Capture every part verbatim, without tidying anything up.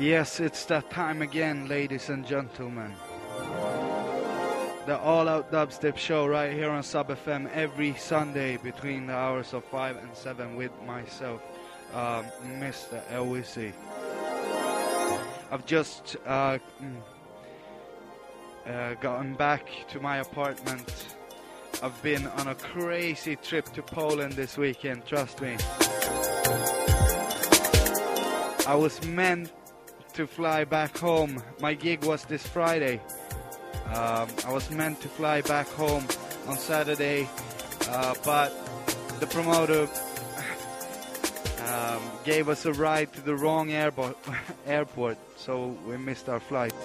Yes, it's that time again, ladies and gentlemen. The all-out dubstep show right here on Sub F M every Sunday between the hours of five and seven with myself, um, Mister Elwisi. I've just uh, uh, gotten back to my apartment. I've been on a crazy trip to Poland this weekend, trust me. I was meant to fly back home. My gig was this Friday. Um, I was meant to fly back home on Saturday, uh, but the promoter um, gave us a ride to the wrong airport, airport, so we missed our flight.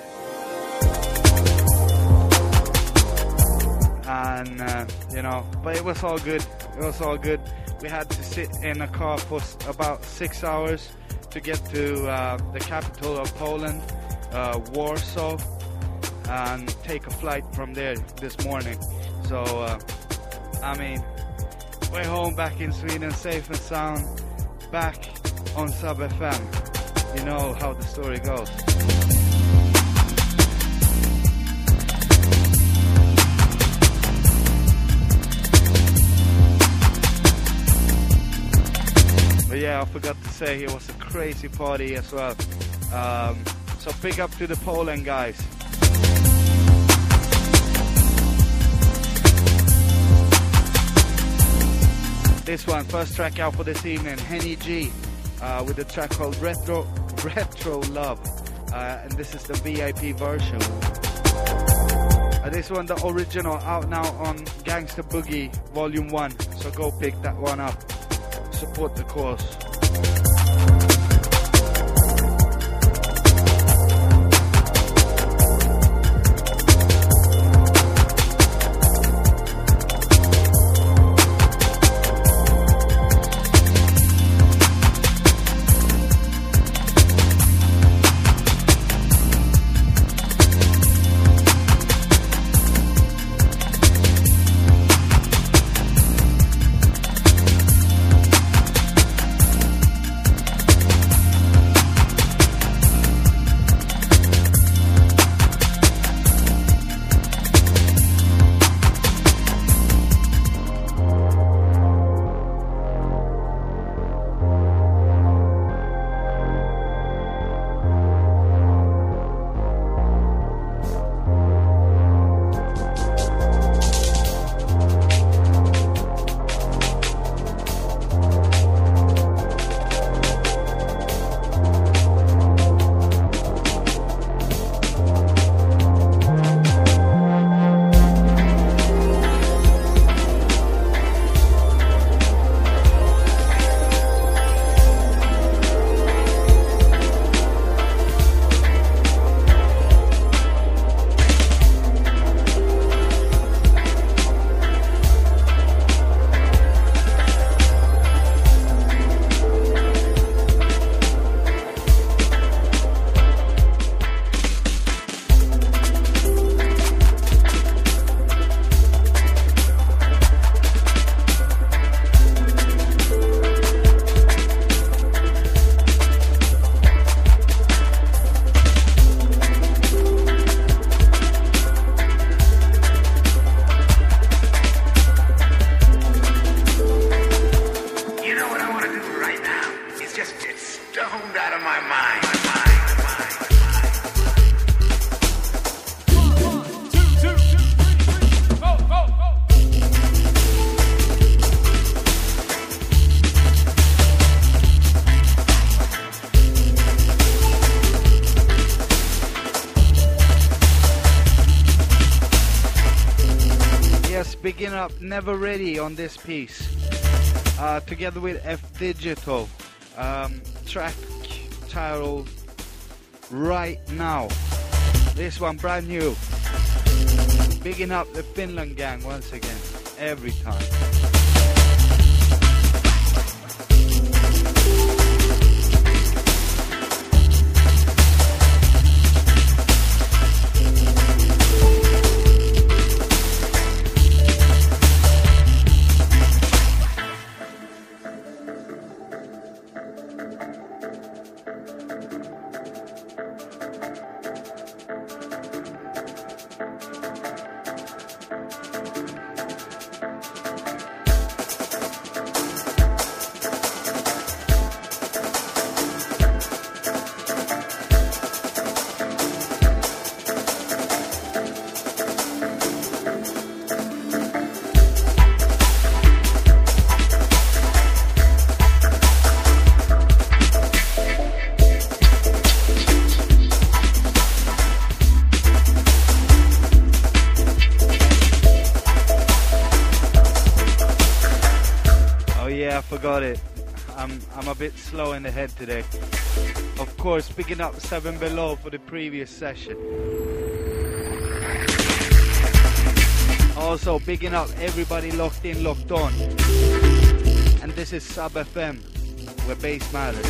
And, uh, you know, but it was all good. It was all good. We had to sit in a car for about six hours to get to uh, the capital of Poland, uh, Warsaw, and take a flight from there this morning. So, uh, I mean, we're home back in Sweden, safe and sound, back on Sub F M. You know how the story goes. But yeah, I forgot to say it was a crazy party as well. Um, so big up to the Poland guys. This one, first track out for this evening, Henny G, uh, with a track called Retro Retro Love, uh, and this is the V I P version. Uh, this one, the original, out now on Gangsta Boogie Volume one, so go pick that one up. Support the cause. Picking up Never Ready on this piece, uh, together with F Digital, um, track titled Right Now. This one brand new. Bigging up the Finland gang once again, every time. forgot it. I'm I'm a bit slow in the head today. Of course, picking up Seven Below for the previous session. Also, bigging up everybody locked in, locked on. And this is Sub F M, where bass matters.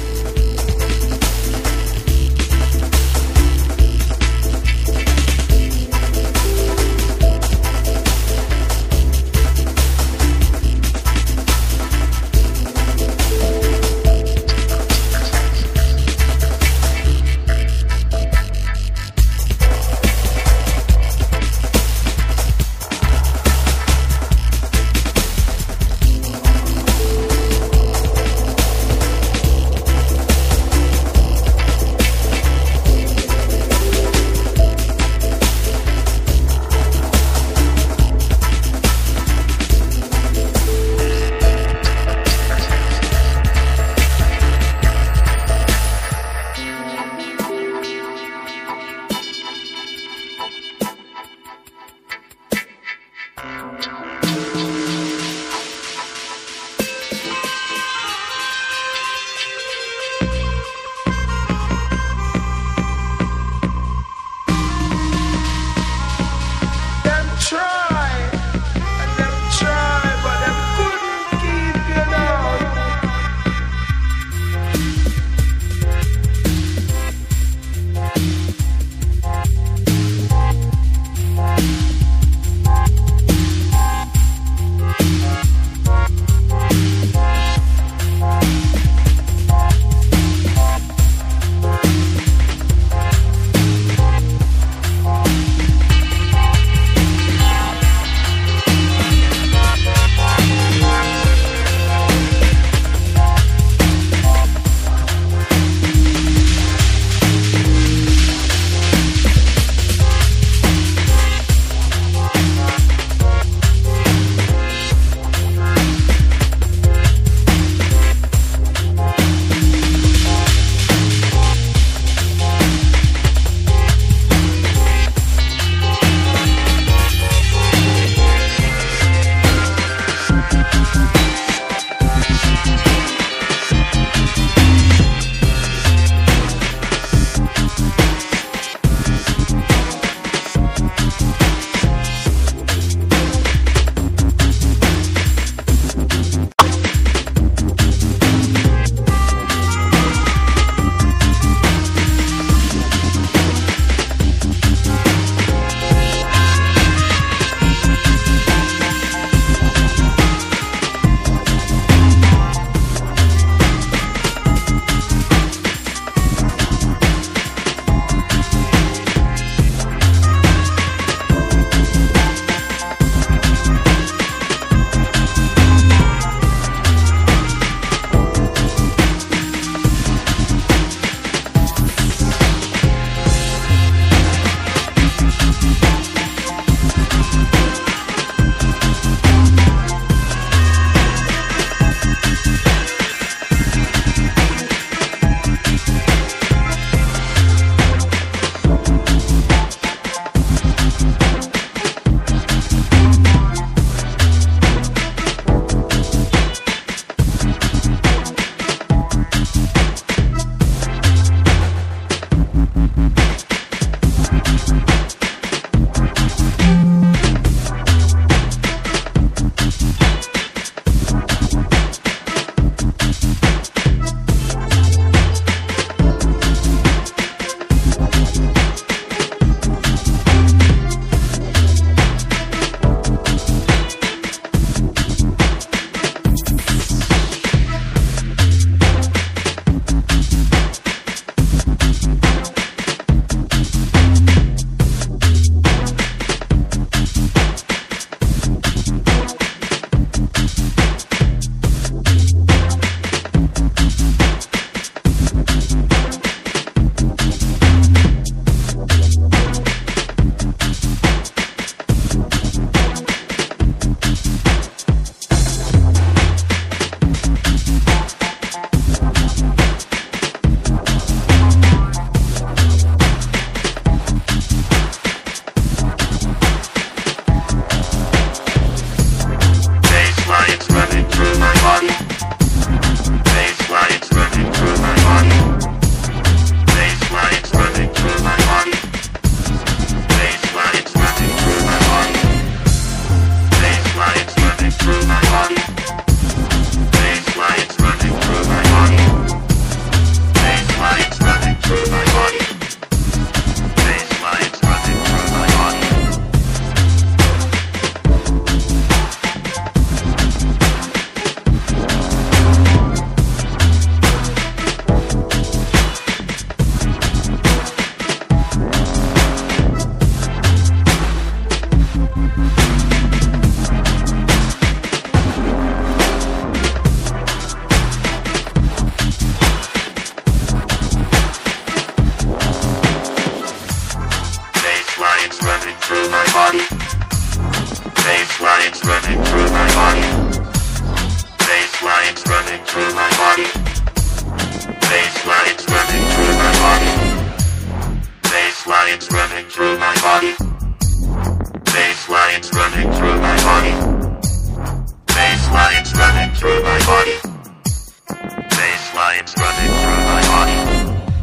body. Bass lines running through my body. Bass lines running through my body. Bass lines running through my body. Bass lines running through my body. Bass lines running through my body. Bass lines running through my body. Bass lines running through my body.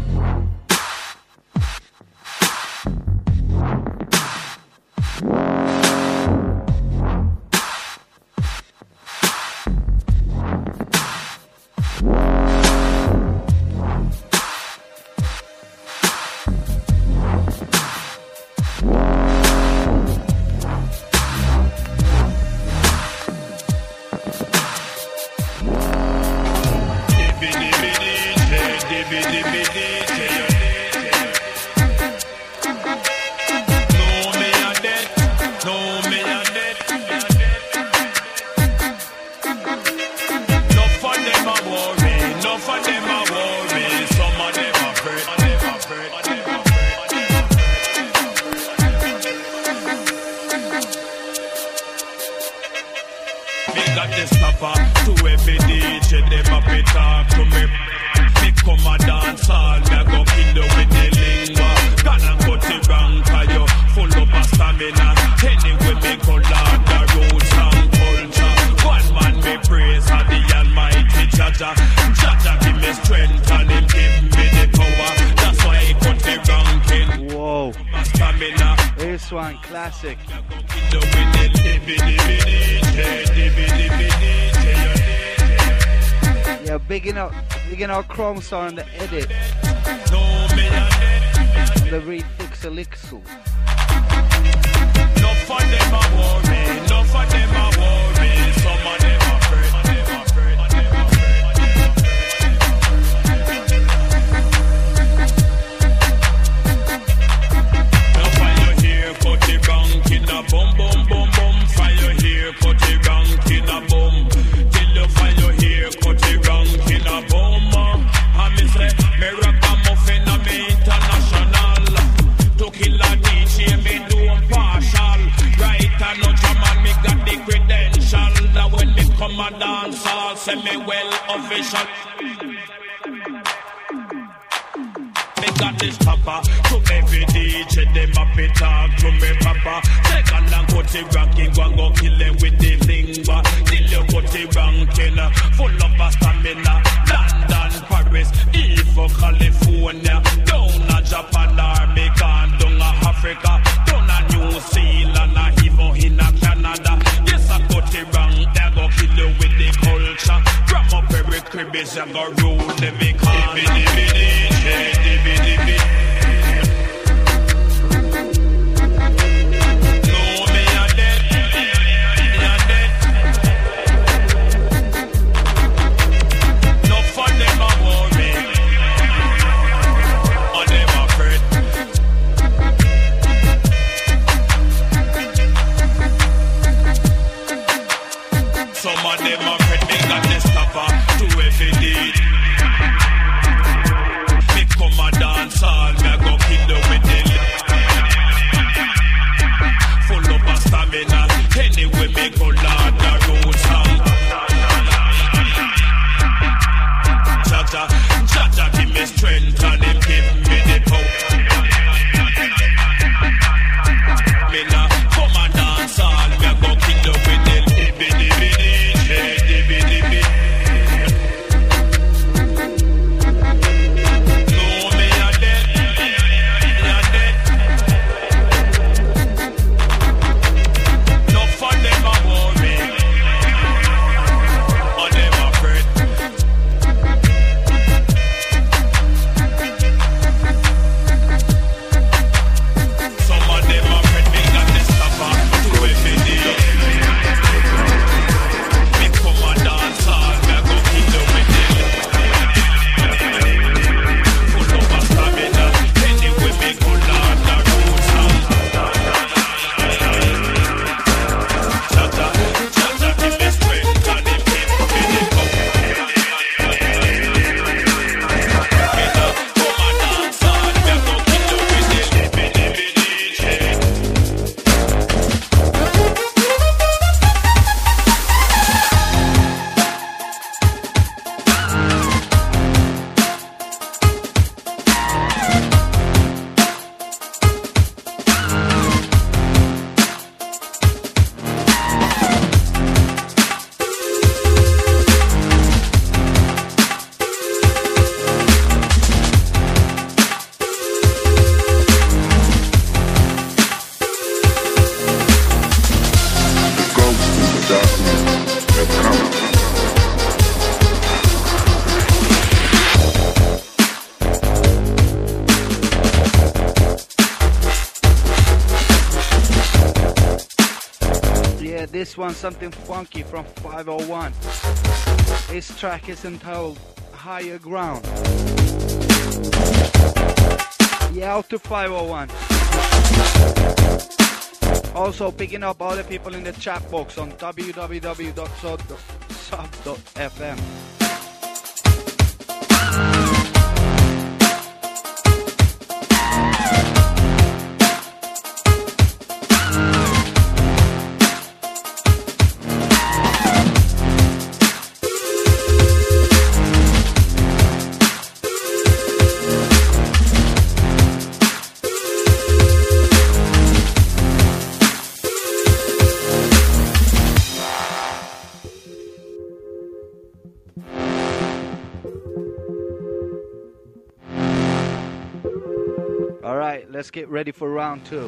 Classic. Yeah, bigging up, bigging our Chromes on the edit. On the refix elixir. No for them a worry, no for them a worry. Some of them afraid, afraid, now fire here, cut it rank in a boom, boom, boom, boom. Fire here, cut it rank in a boom. Till you fire here, cut it rank in a boom. I me say, me rock a muffin a me international. To kill a D J, me do partial. Right and no German, me got the credential. Now when me come a dance hall, say me well official. Me got this papa, to every D J, them up it talk to me papa. Take a long cut it ranking, go and go kill them with the lingua. Till you cut it ranking, full of a stamina. London, Paris, even California. Down a Japan, Army, down a Africa, down a New Zealand, or even in a Canada. Yes, I got it wrong, they go kill you with the culture. Gram up every crib is a go rule every corner. Dibby, dibby, dibby, dibby. No, me a dead, me a dead. No for them a worry, or them afraid. Some of them are afraid they got the stopper to every deed. Me come a dance all, me a go kill you with the full up of stamina. Anyway, me go lord the road song. Jaja, Jaja give me strength and him give me the power. Me nah come a dance all, me a go kill you with the dibby dibby dibby dibby dibby. No, me a dead, me a dead. No for them a worry, or them afraid. Yeah, this one something funky from five oh one. This track is entitled Higher Ground. Yeah, out to five oh one. Also picking up all the people in the chat box on w w w dot sub dot f m. Let's get ready for round two.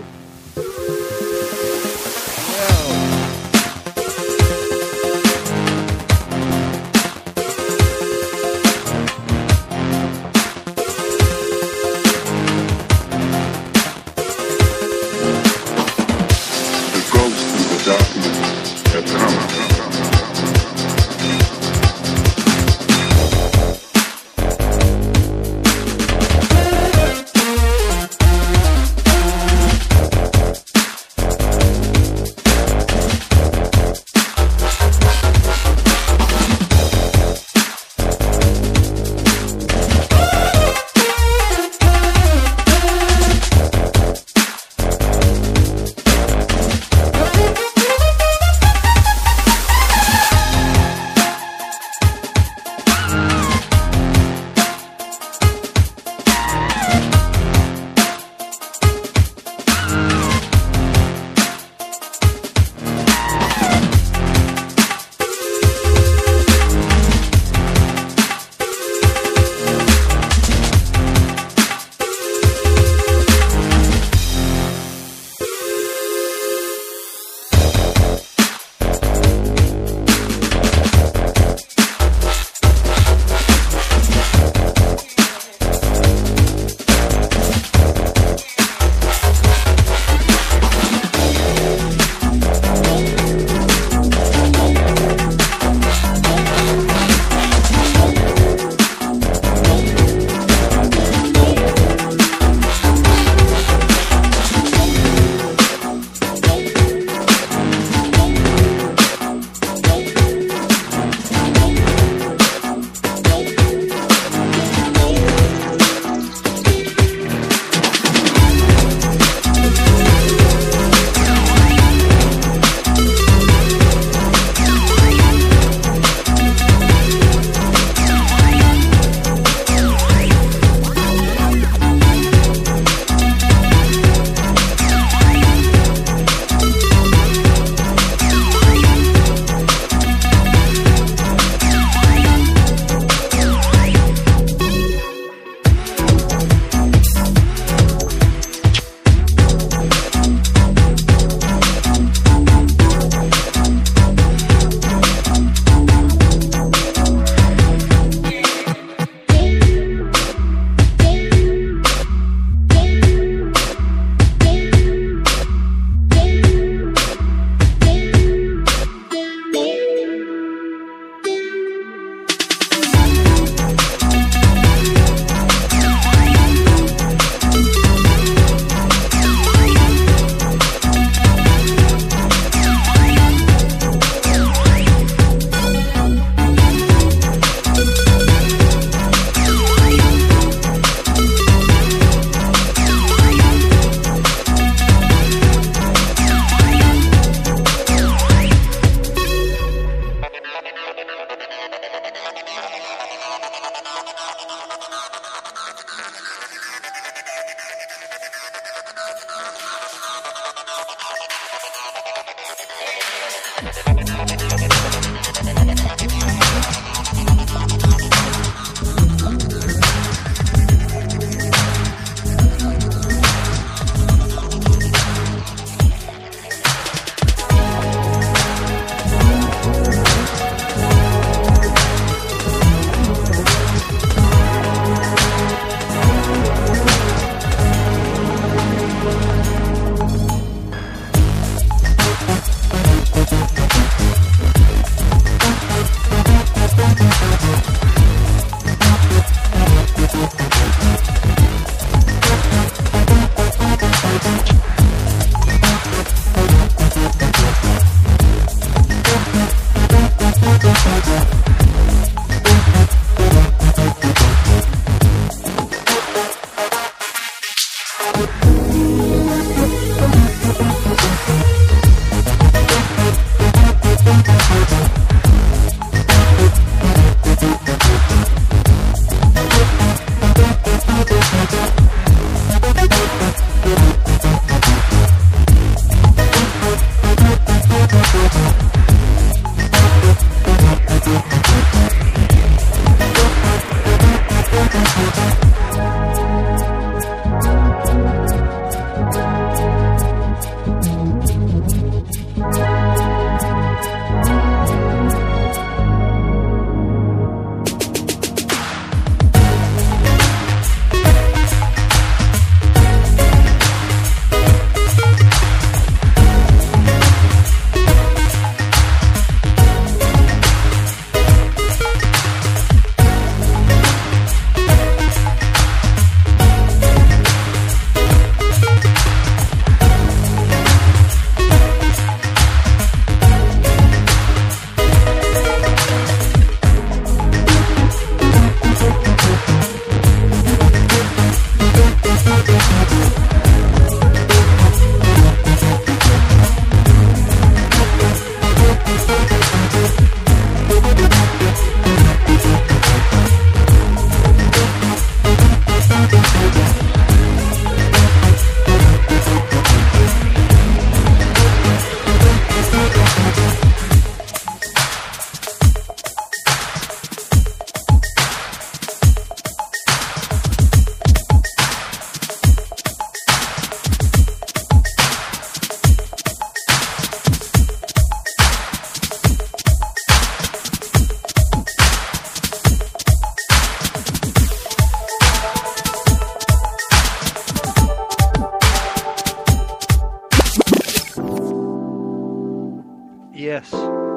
Yes.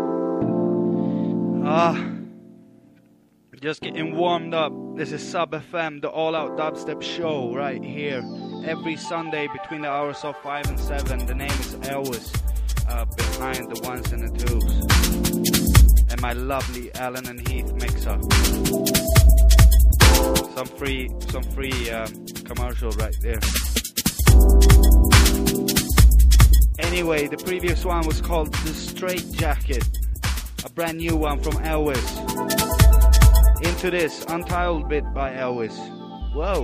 Ah, just getting warmed up. This is Sub F M, the all-out dubstep show right here. Every Sunday between the hours of five and seven. The name is Elvis, uh, behind the ones and the twos. And my lovely Allen and Heath mixer. Some free, some free um, commercial right there. Anyway, the previous one was called The Straight Jacket, a brand new one from Elvis. Into this Untitled bit by Elvis. Whoa.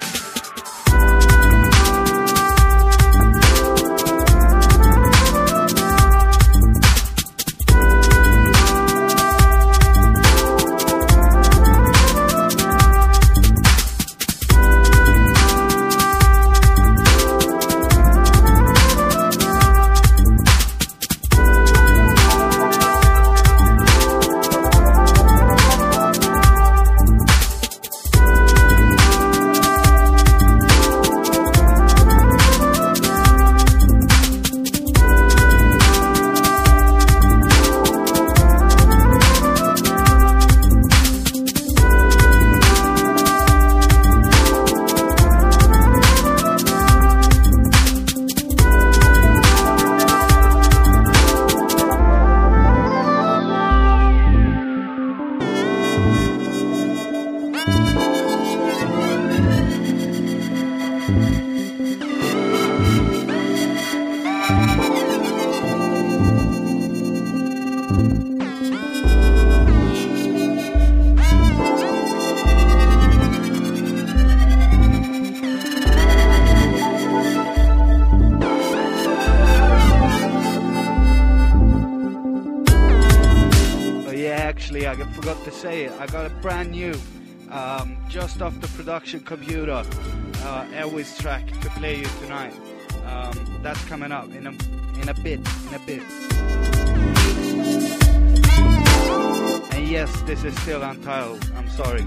I got a brand new, um, just off the production computer, uh, Elvis track to play you tonight. Um, that's coming up in a in a bit, in a bit. And yes, this is still Untitled. I'm sorry.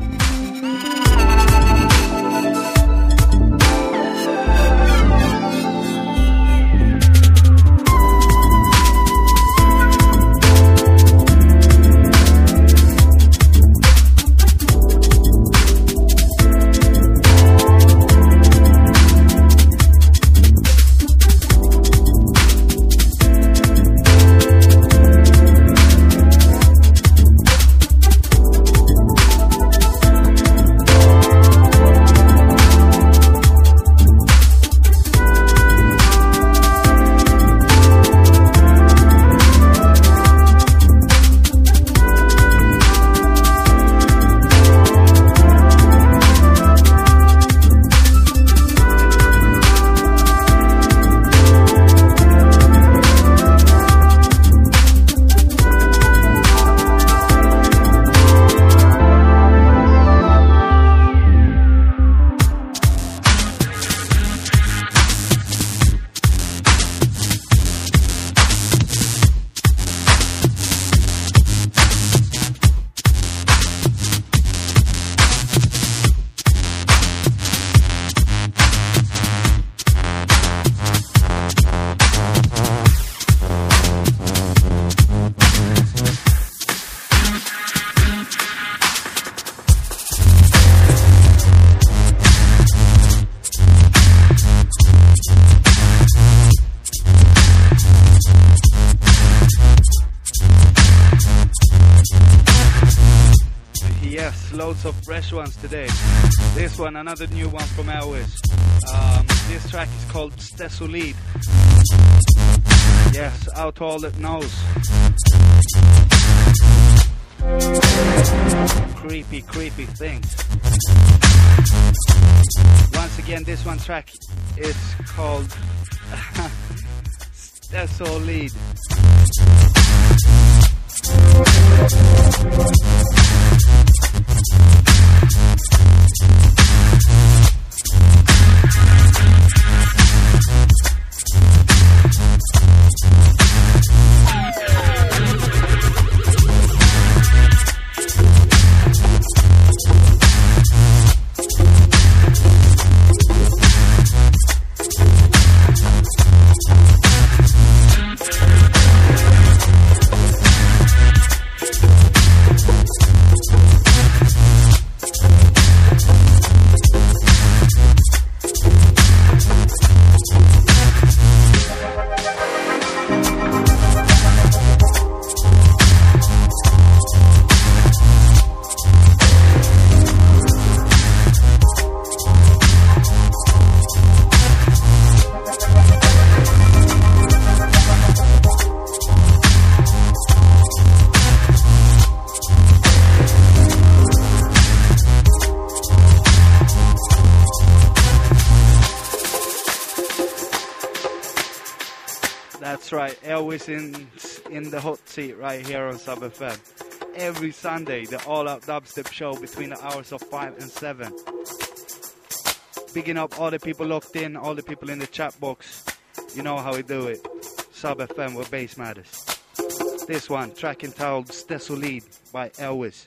Of fresh ones today. This one, another new one from Elvis. Um, this track is called Stesolid. Yes, out to all that knows. Creepy, creepy things. Once again, this one track is called Stesolid. That's right, Elvis in in the hot seat right here on Sub F M. Every Sunday, the all-out dubstep show between the hours of five and seven. Picking up all the people locked in, all the people in the chat box. You know how we do it. Sub F M where bass matters. This one, track entitled Stesolid by Elvis.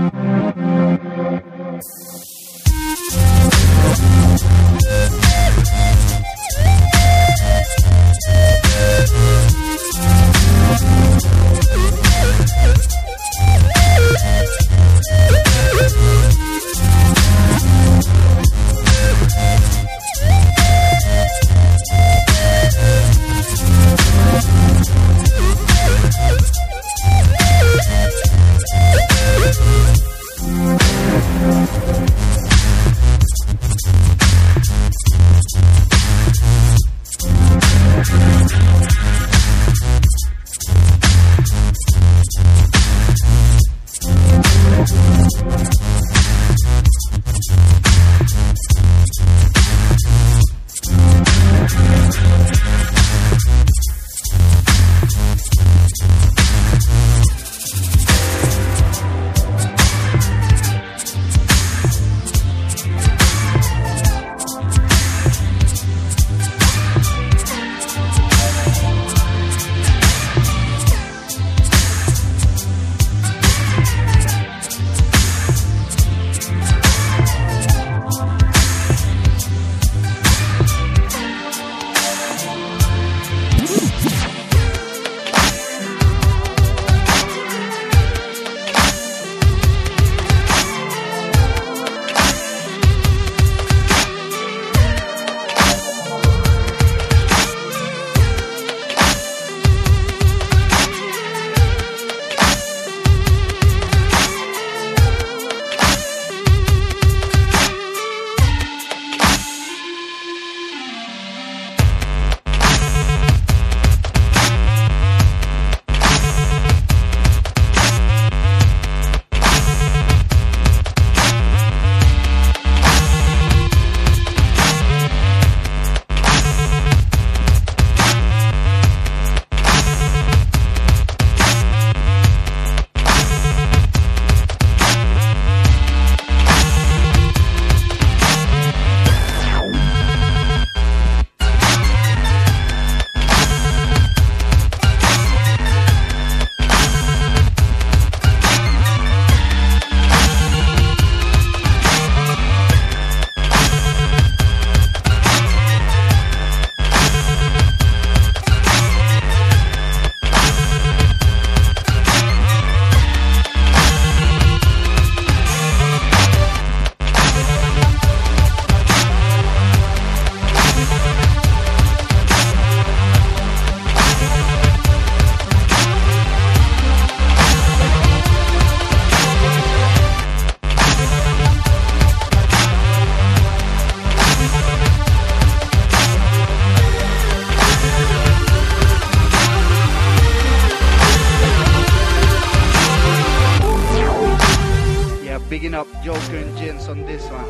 Bigging up Joker and Jins on this one.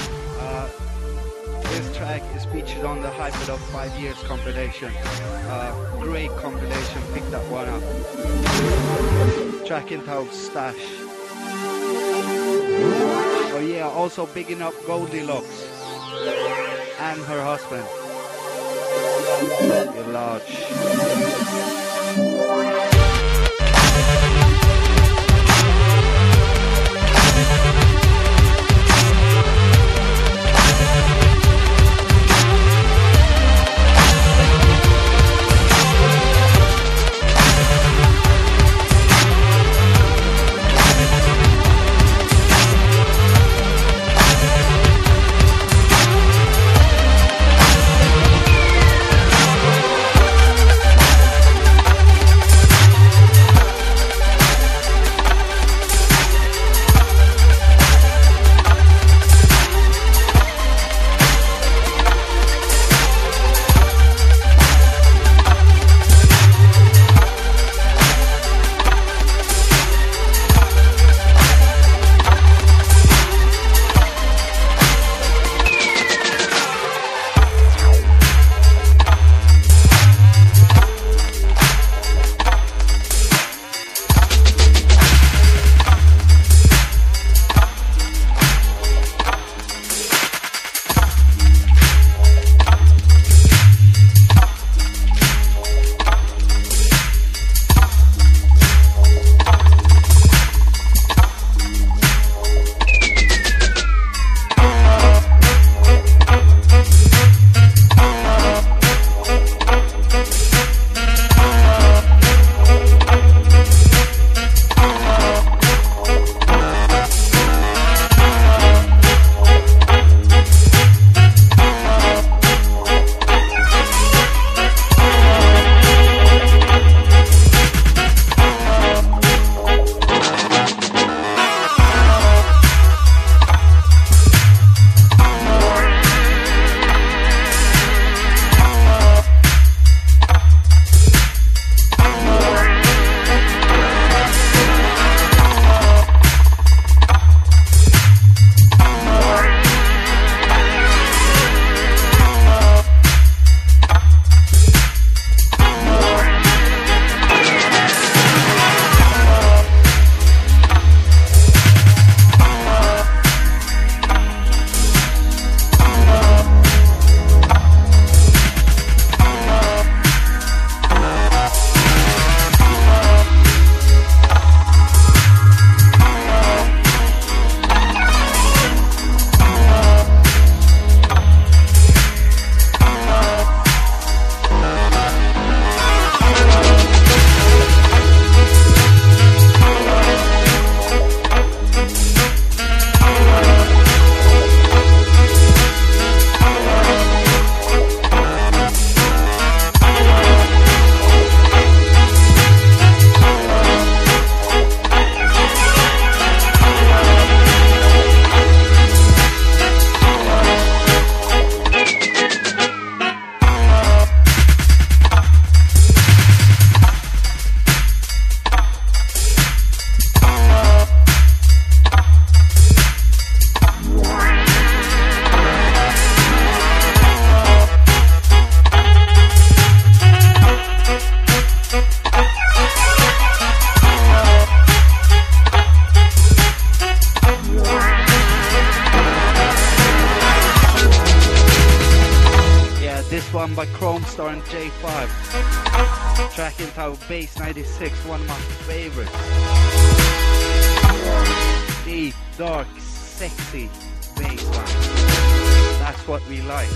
Uh, this track is featured on the Hyper Up five Years compilation. Uh, great compilation, pick that one up. Track entitled Stash. Oh yeah, also bigging up Goldilocks and her husband. You're large. starring J five. Track entitled Bass ninety-six, one of my favorites. Deep, dark, sexy bass line. That's what we like.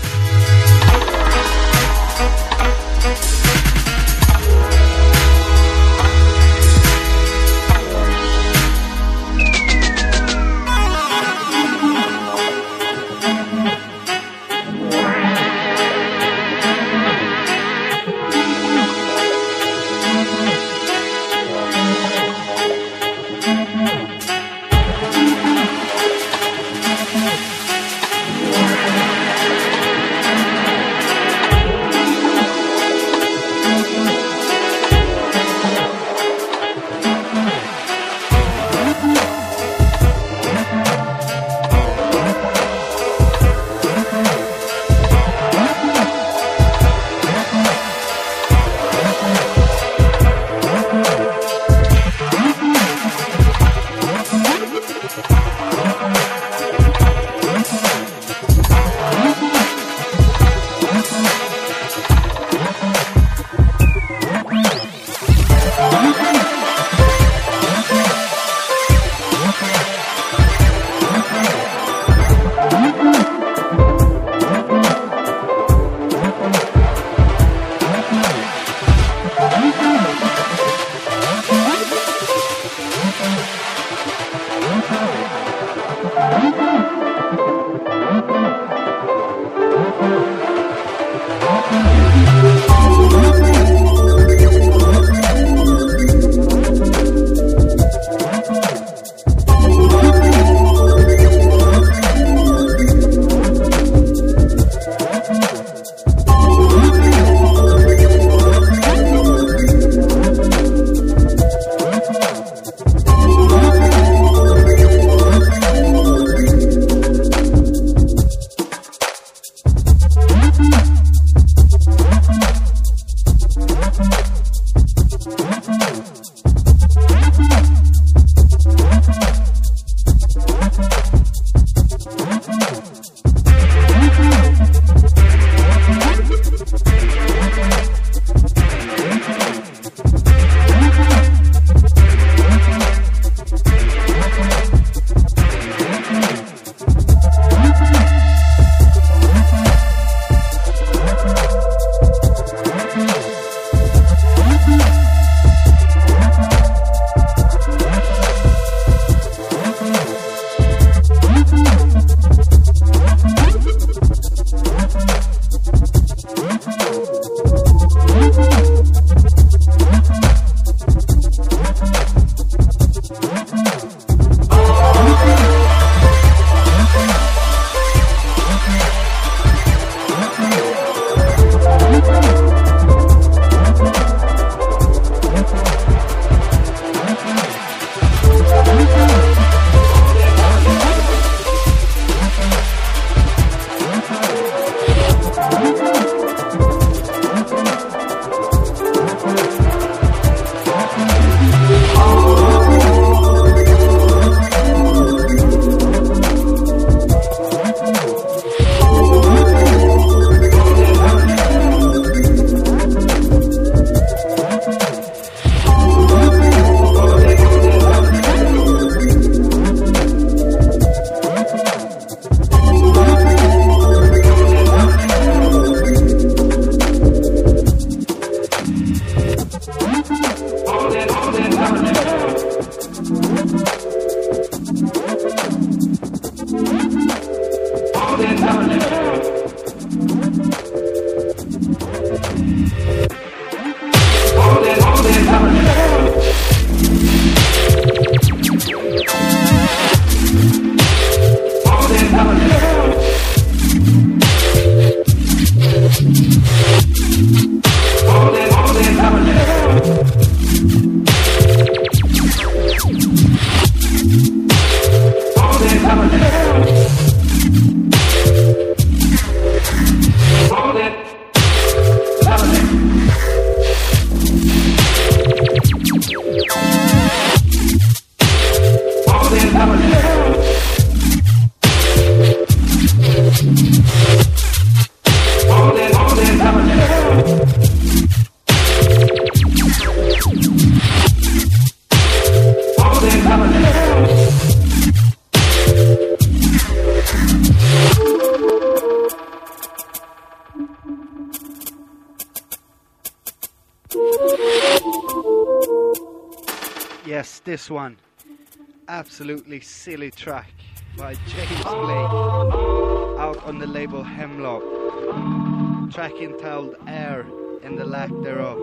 Yes, this one. Absolutely silly track by James Blake. Out on the label Hemlock. Track entitled Air and the Lack Thereof.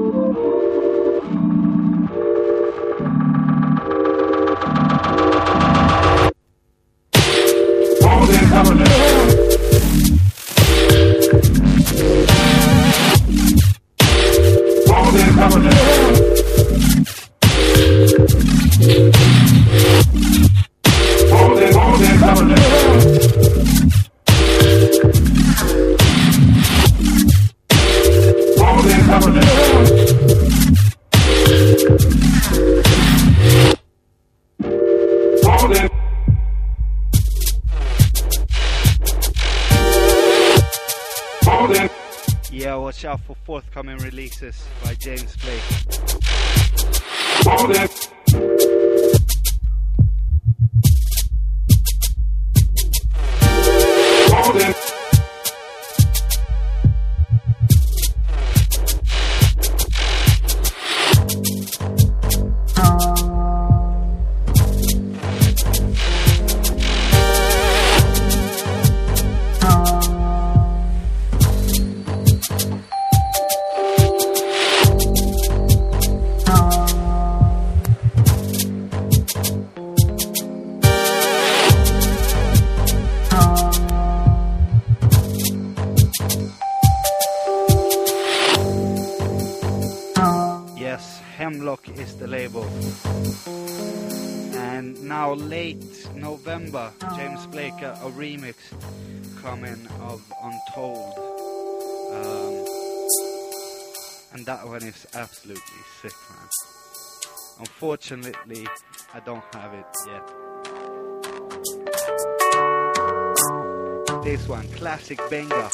Yeah, watch out for forthcoming releases by James Blake. Hemlock is the label. And now late November, James Blake, uh, a remix coming of Untold. Um, and that one is absolutely sick, man. Unfortunately, I don't have it yet. This one, classic banger.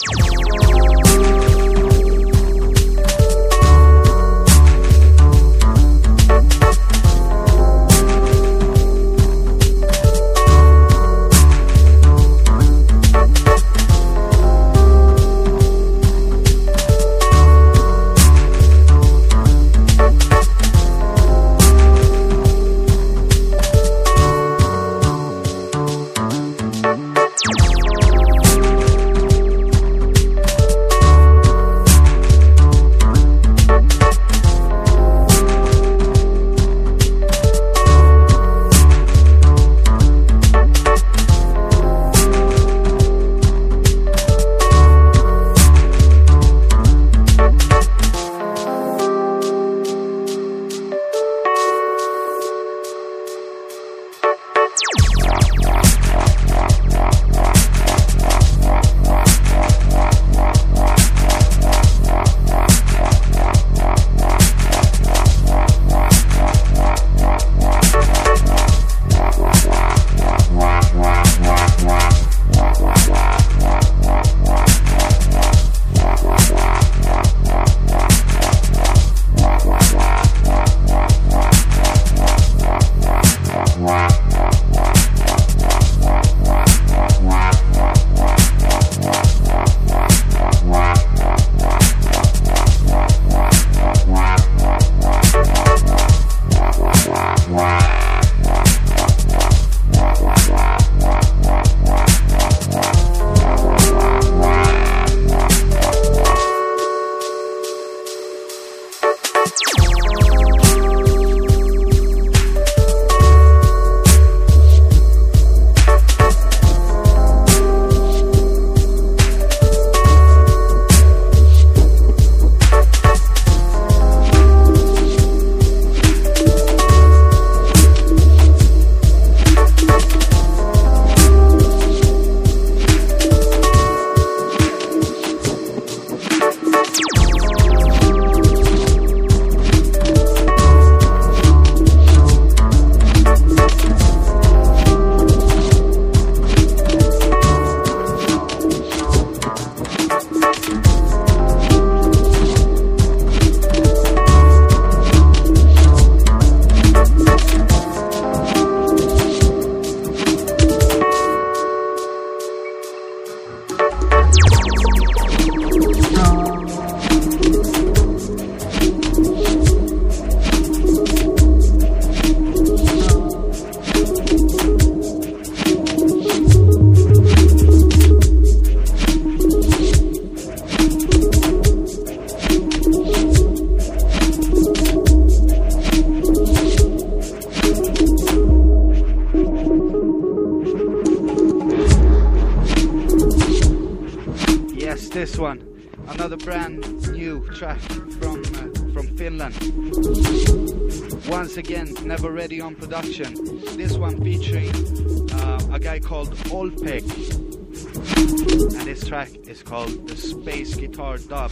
this one, another brand new track from uh, from Finland. Once again, Never Ready on production. This one featuring uh, a guy called Olpeg. And this track is called the Space Guitar Dub.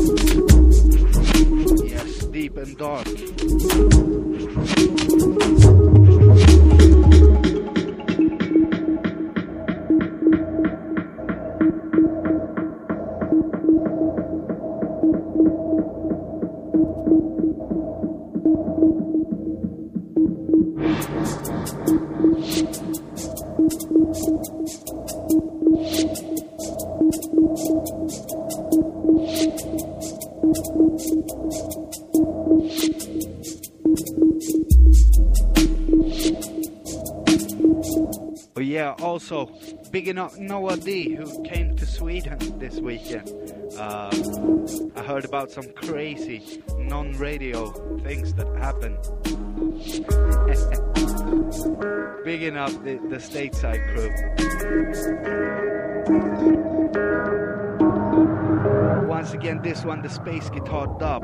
Yes, deep and dark. Oh yeah, also bigging up Noah D, who came to Sweden this weekend. Uh, I heard about some crazy non-radio things that happened. Bigging up the, the stateside crew. Once again, this one, the Space Guitar Dub.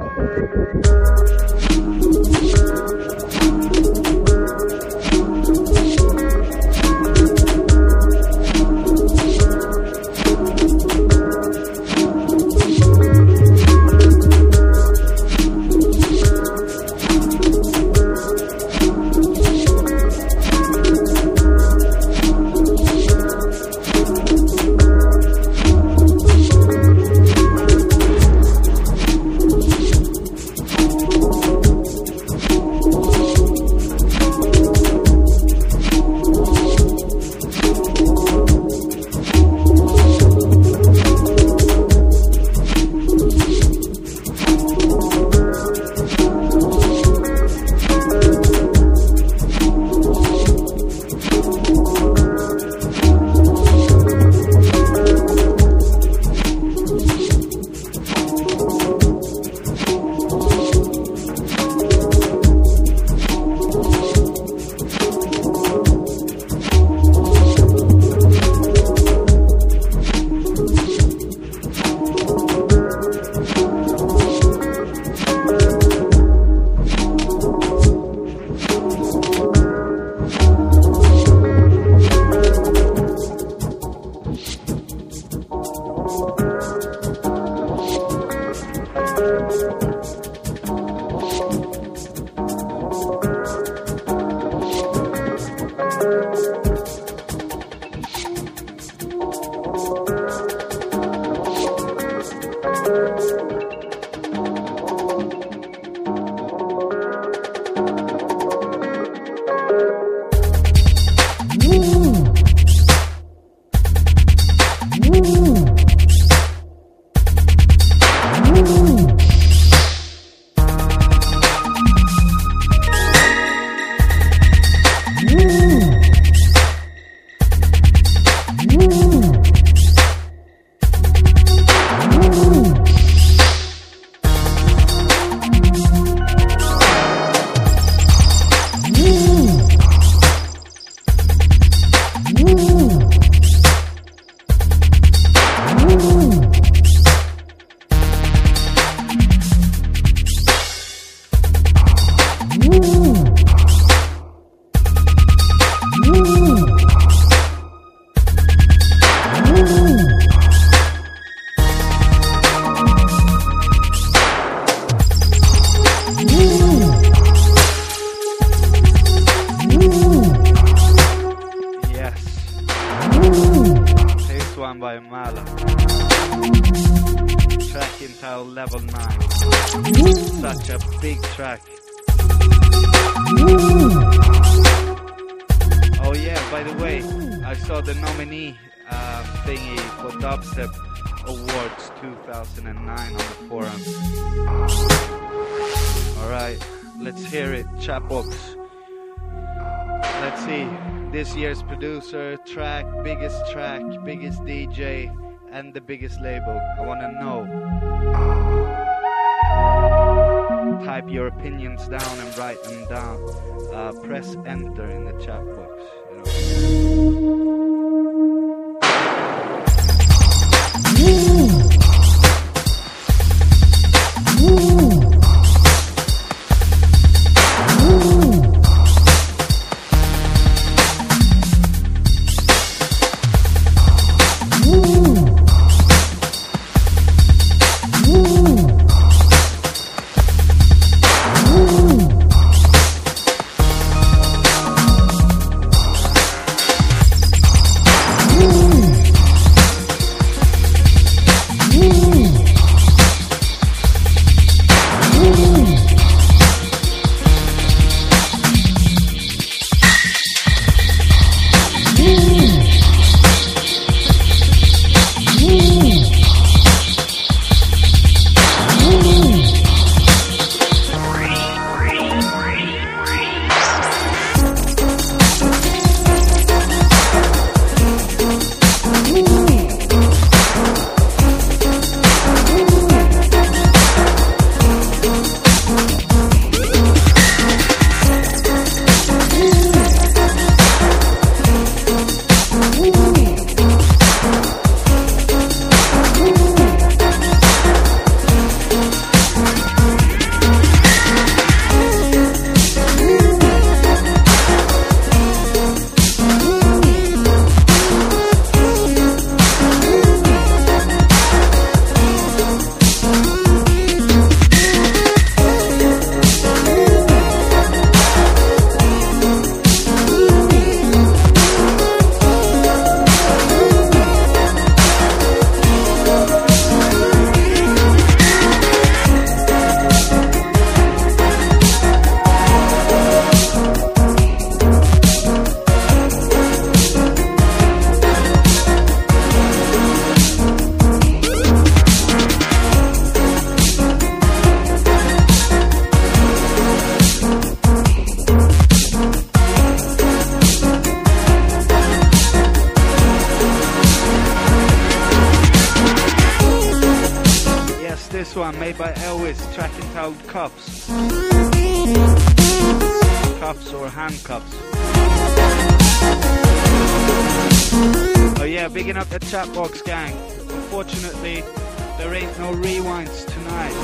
This year's producer, track, biggest track, biggest D J, and the biggest label. I want to know. Type your opinions down and write them down. Uh, press enter in the chat box. You know. one made by Elvis, track entitled Cups. Cups or handcuffs. Oh yeah, bigging up the Chatbox gang. Unfortunately, there ain't no rewinds tonight.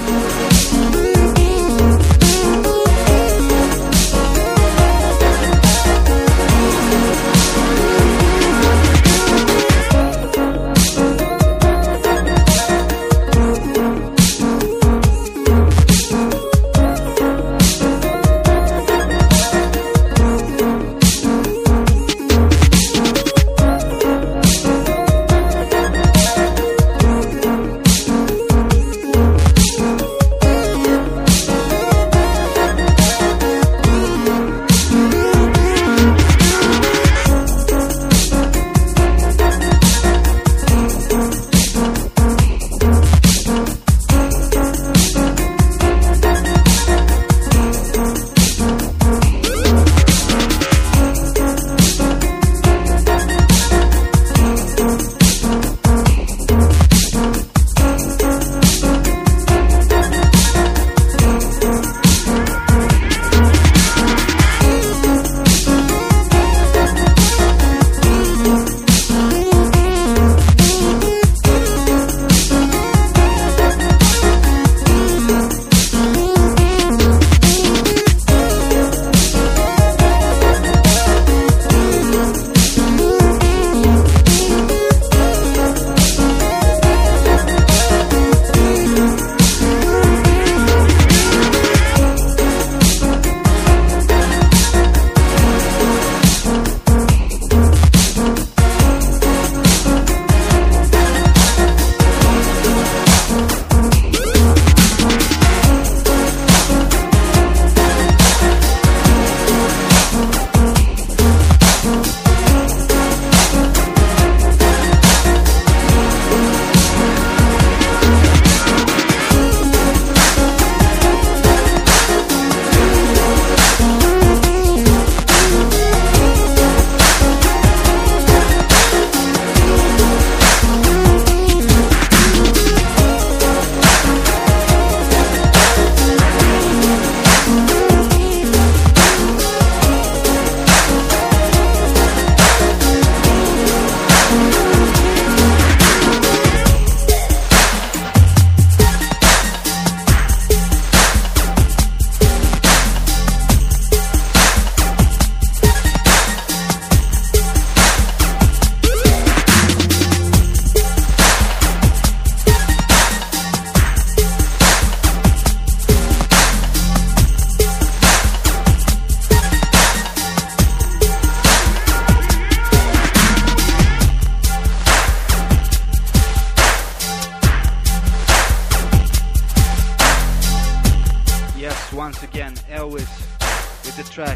Once again, Elvis with the track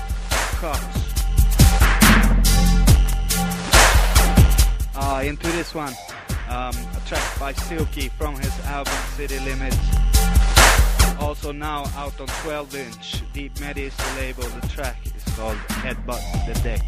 Cups. Uh, into this one, um, a track by Silky from his album City Limits. Also now out on twelve inch, Deep Medi is the label. The track is called Headbutt the Deck.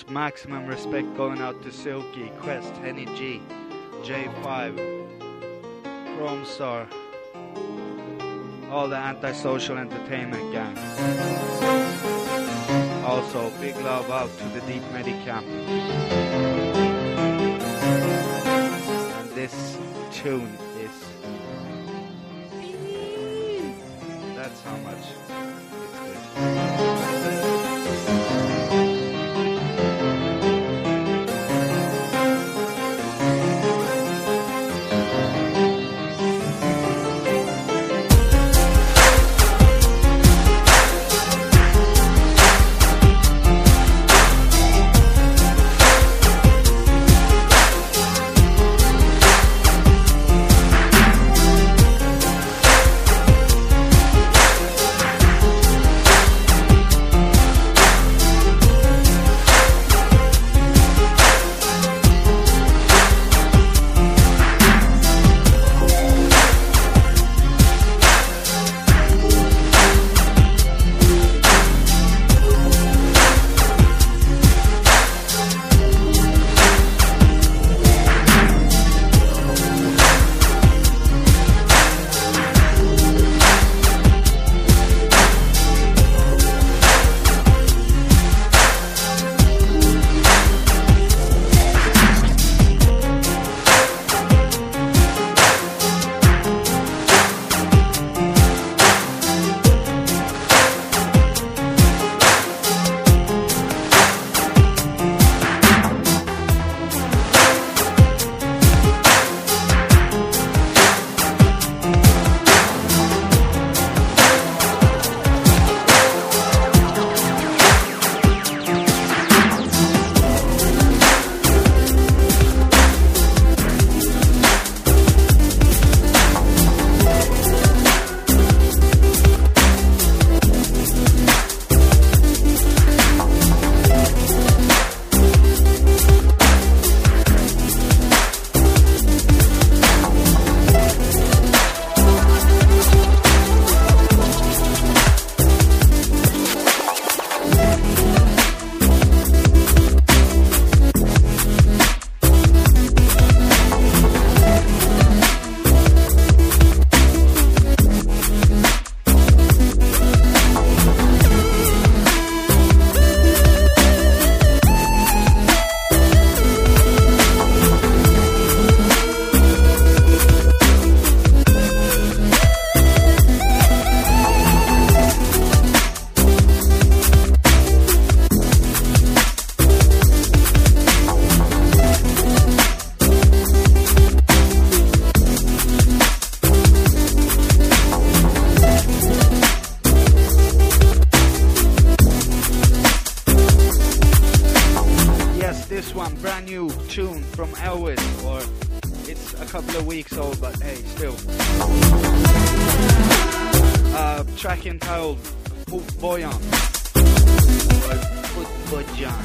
maximum respect going out to Silky, Quest, Henny G, J five, Chrome Star, all the Antisocial Entertainment gang. Also, big love out to the Deep Medicamp. And this tune is... That's how much it's good. Tune from Elvis, or it's a couple of weeks old, but hey, still. Uh, track entitled Foot Boyan, or Foot Boyan.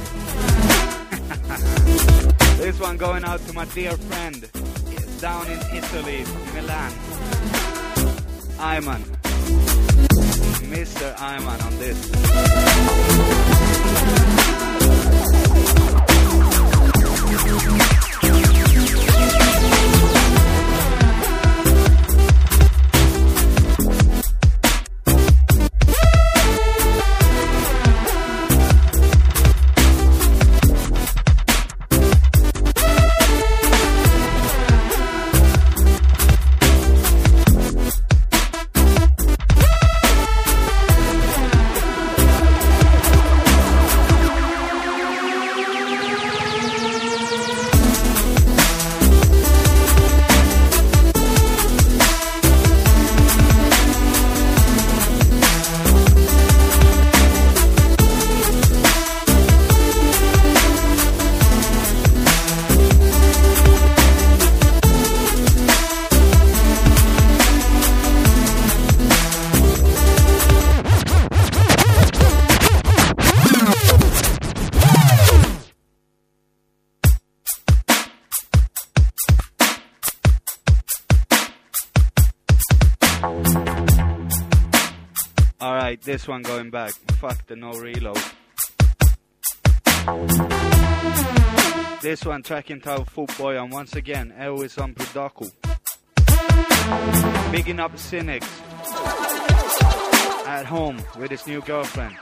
This one going out to my dear friend down in Italy, Milan, Ayman, Mister Ayman on this. Alright, this one going back. Fuck the no reload. This one track entitled Footboy, and once again, Elvis on Produco. Bigging up Cynics at home with his new girlfriend.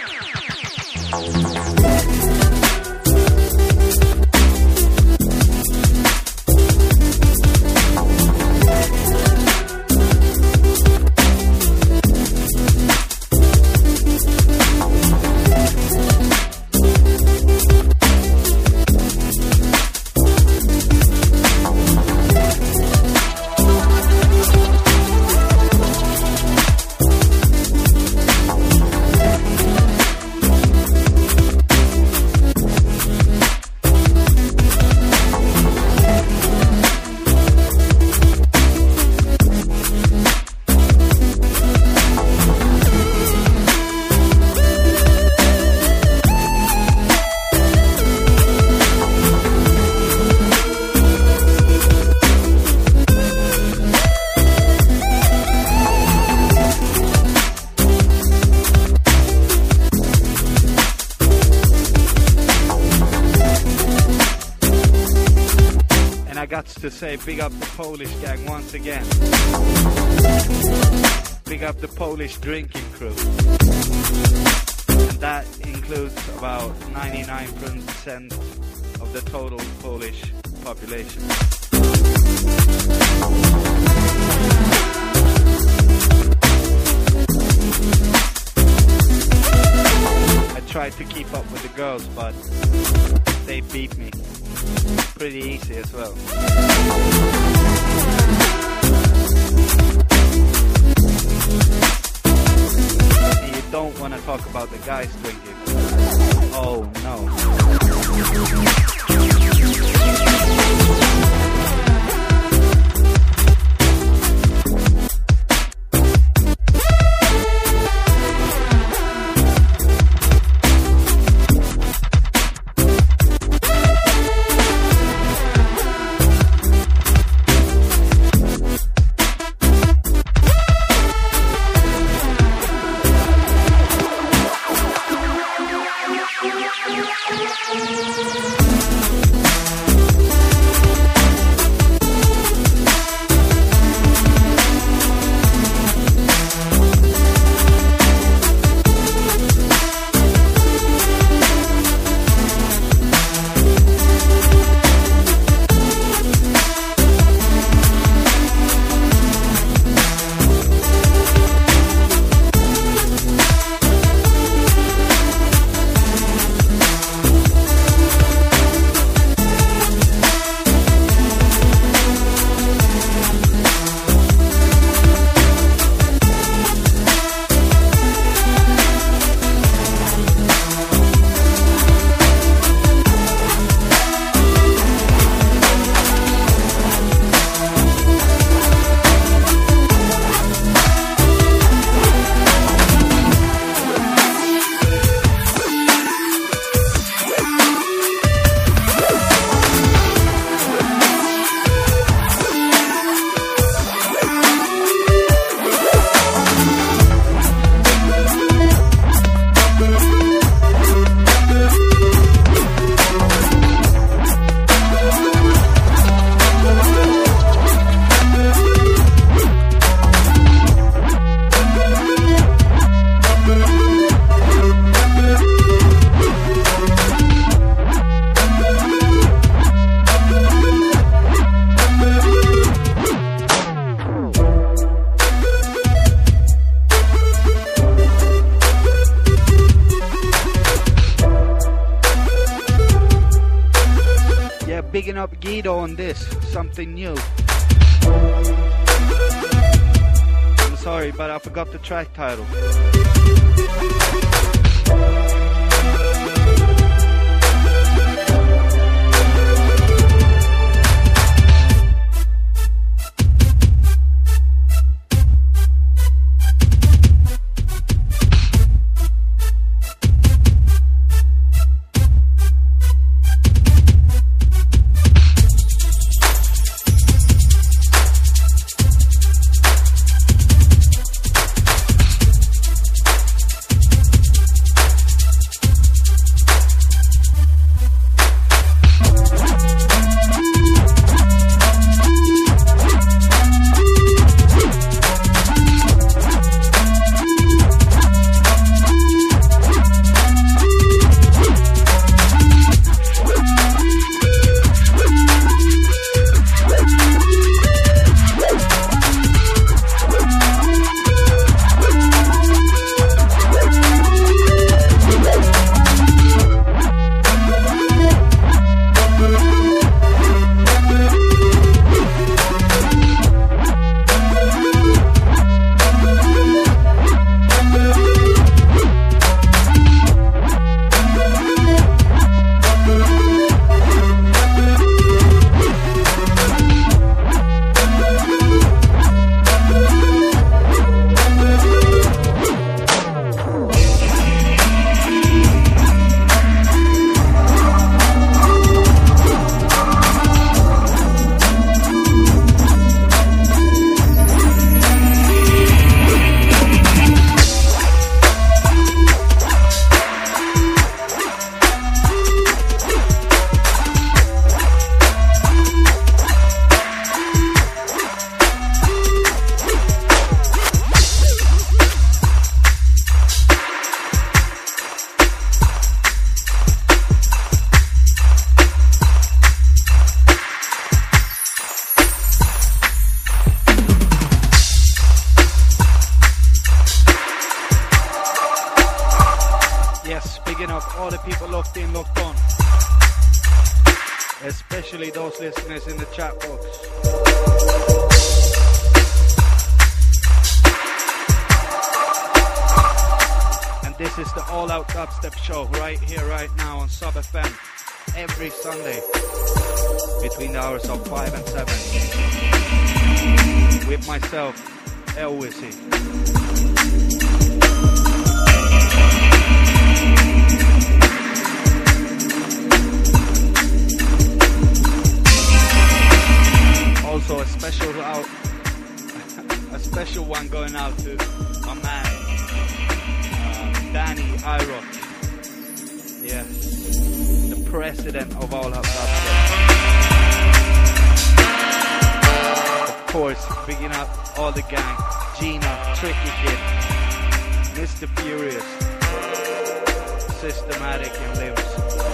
To say big up the Polish gang once again. Big up the Polish drinking crew. And that includes about ninety-nine percent of the total Polish population. I tried to keep up with the girls, but they beat me pretty easy as well. You don't want to talk about the guys drinking. Oh no. Bigging up Guido on this, something new. I'm sorry, but I forgot the track title. all the people locked in, locked on. Especially those listeners in the chat box. And this is the All Out Dubstep Show right here, right now on Sub F M. Every Sunday between the hours of five and seven. With myself, Elwizzy. Also a special out, a special one going out to my man, uh, Danny Irock. Yes, the president of All Out Dubstep. Of course, picking up all the gang, Gina, Tricky Kid, Mister Furious, Systematic and Limbs.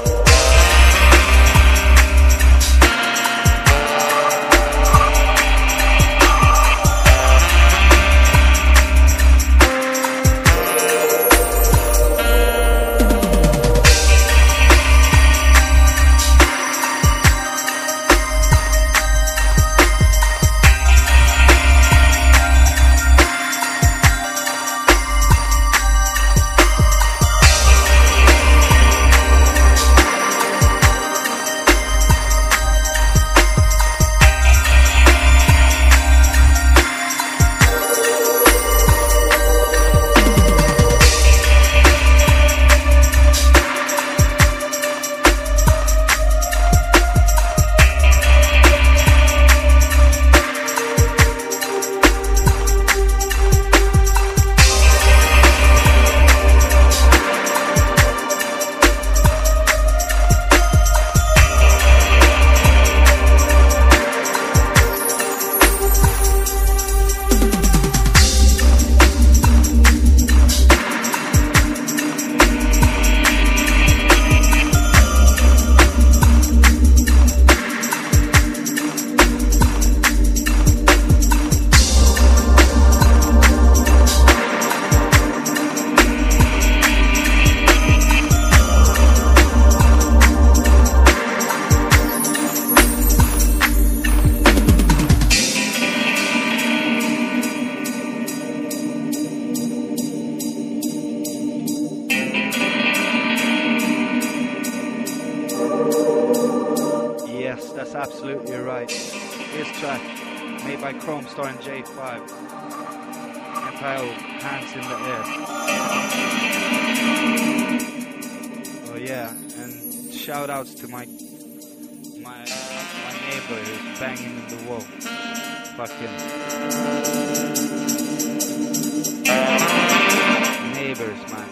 Starring J five, entitled Hands in the Air. Oh yeah, and shout outs to my my my neighbor who's banging in the wall. Fucking neighbors, man.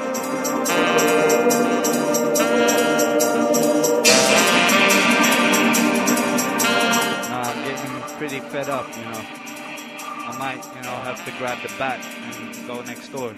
Pretty fed up, you know. I might, you know, have to grab the bat and go next door.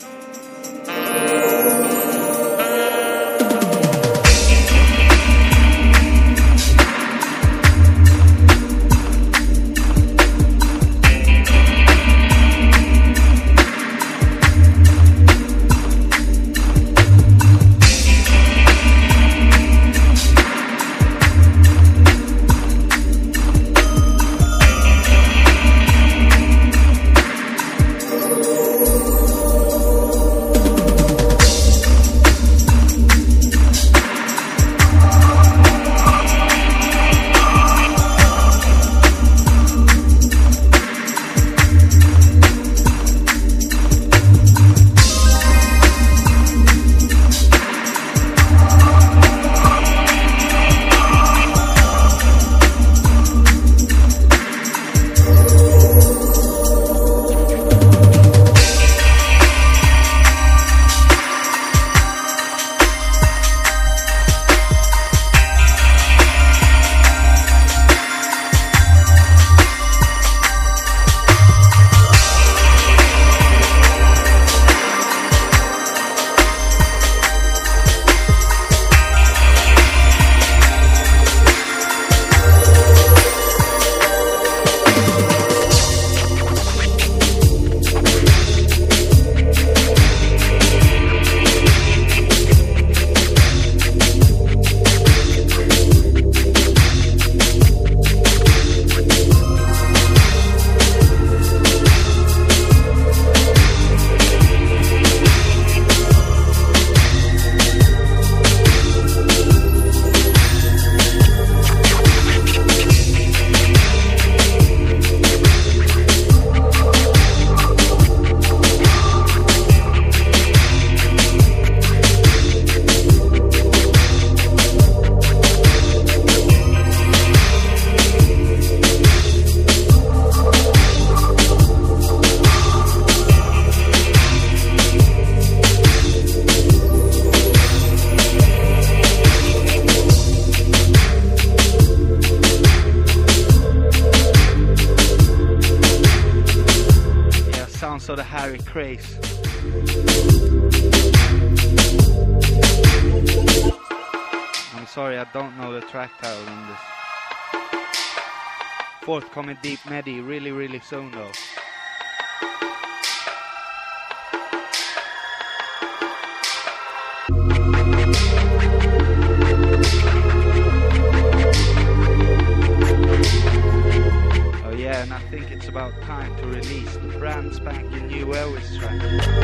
also the Harry Craze. I'm sorry, I don't know the track title on this. Forthcoming Deep Medi really really soon though. Oh yeah, and I think it's about time to release the brand spanking new Elvis track.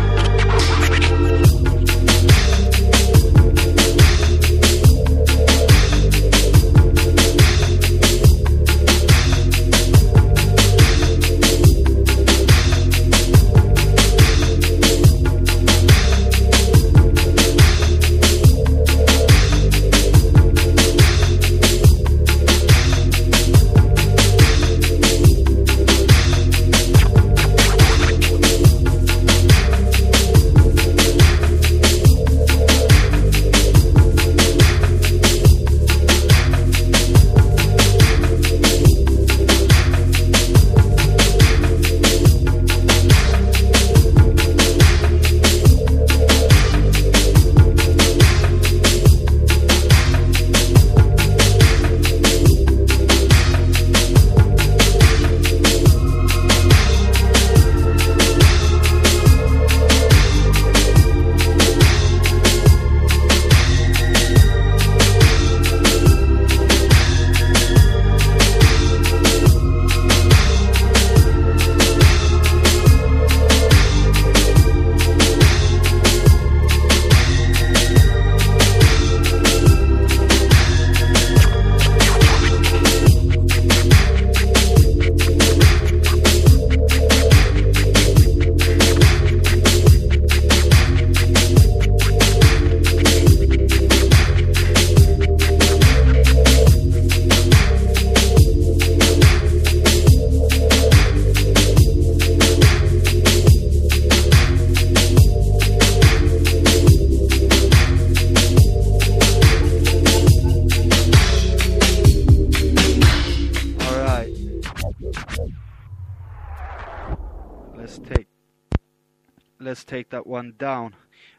Let's take that one down.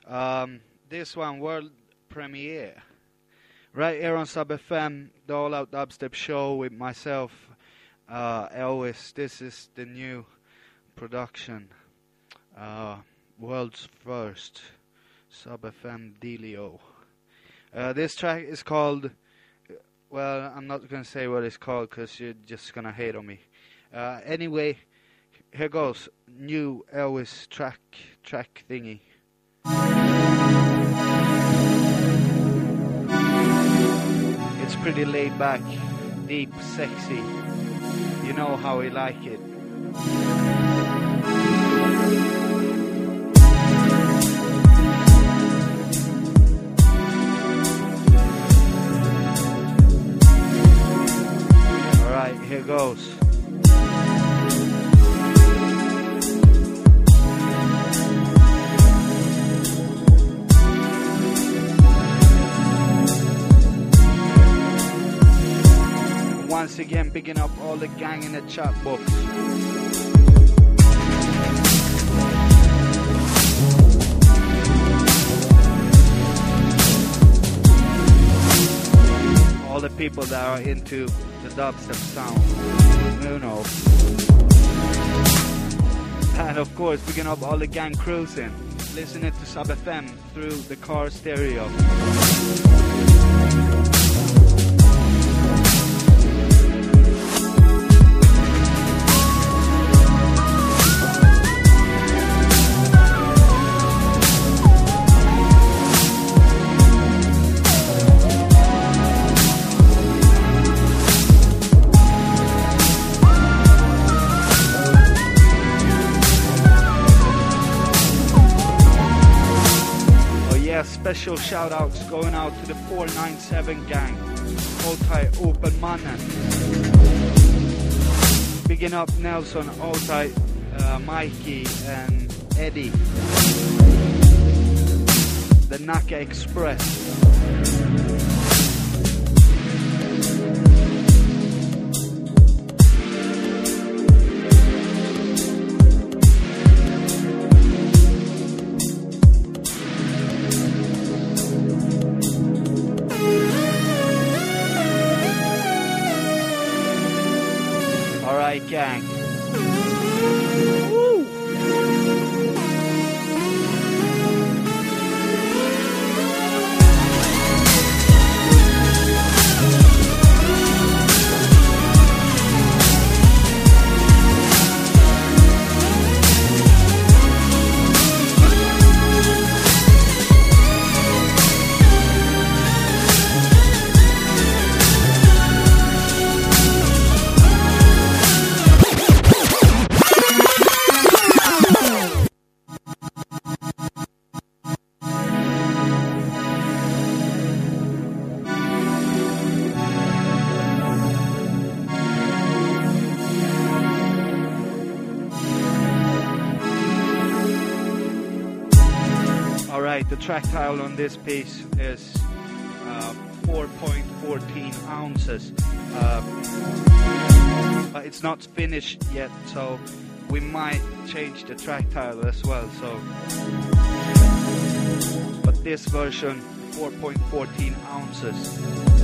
Um, this one, world premiere. Right here on Sub F M, the All Out Dubstep Show with myself, uh, Elvis. This is the new production. Uh, world's first Sub F M dealio. Uh, this track is called, well, I'm not going to say what it's called because you're just going to hate on me. Uh, anyway, here goes. New Elvis track, track thingy. It's pretty laid back, deep, sexy. You know how we like it. Alright, here goes. Once again, picking up all the gang in the chat box. All the people that are into the dubstep sound, you know. And of course, picking up all the gang cruising, listening to Sub F M through the car stereo. Special shout outs going out to the four nine seven gang, Otai Open Mannen. Bigging up Nelson, Otai, uh, Mikey and Eddie. The Naka Express. Alright, gang. The track tile on this piece is uh, four point one four ounces. Uh, but it's not finished yet, so we might change the track tile as well. So, but this version, four point one four ounces.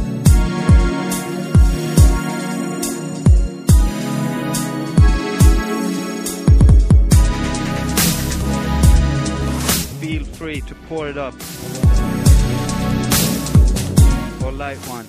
Feel free to pour it up or light one.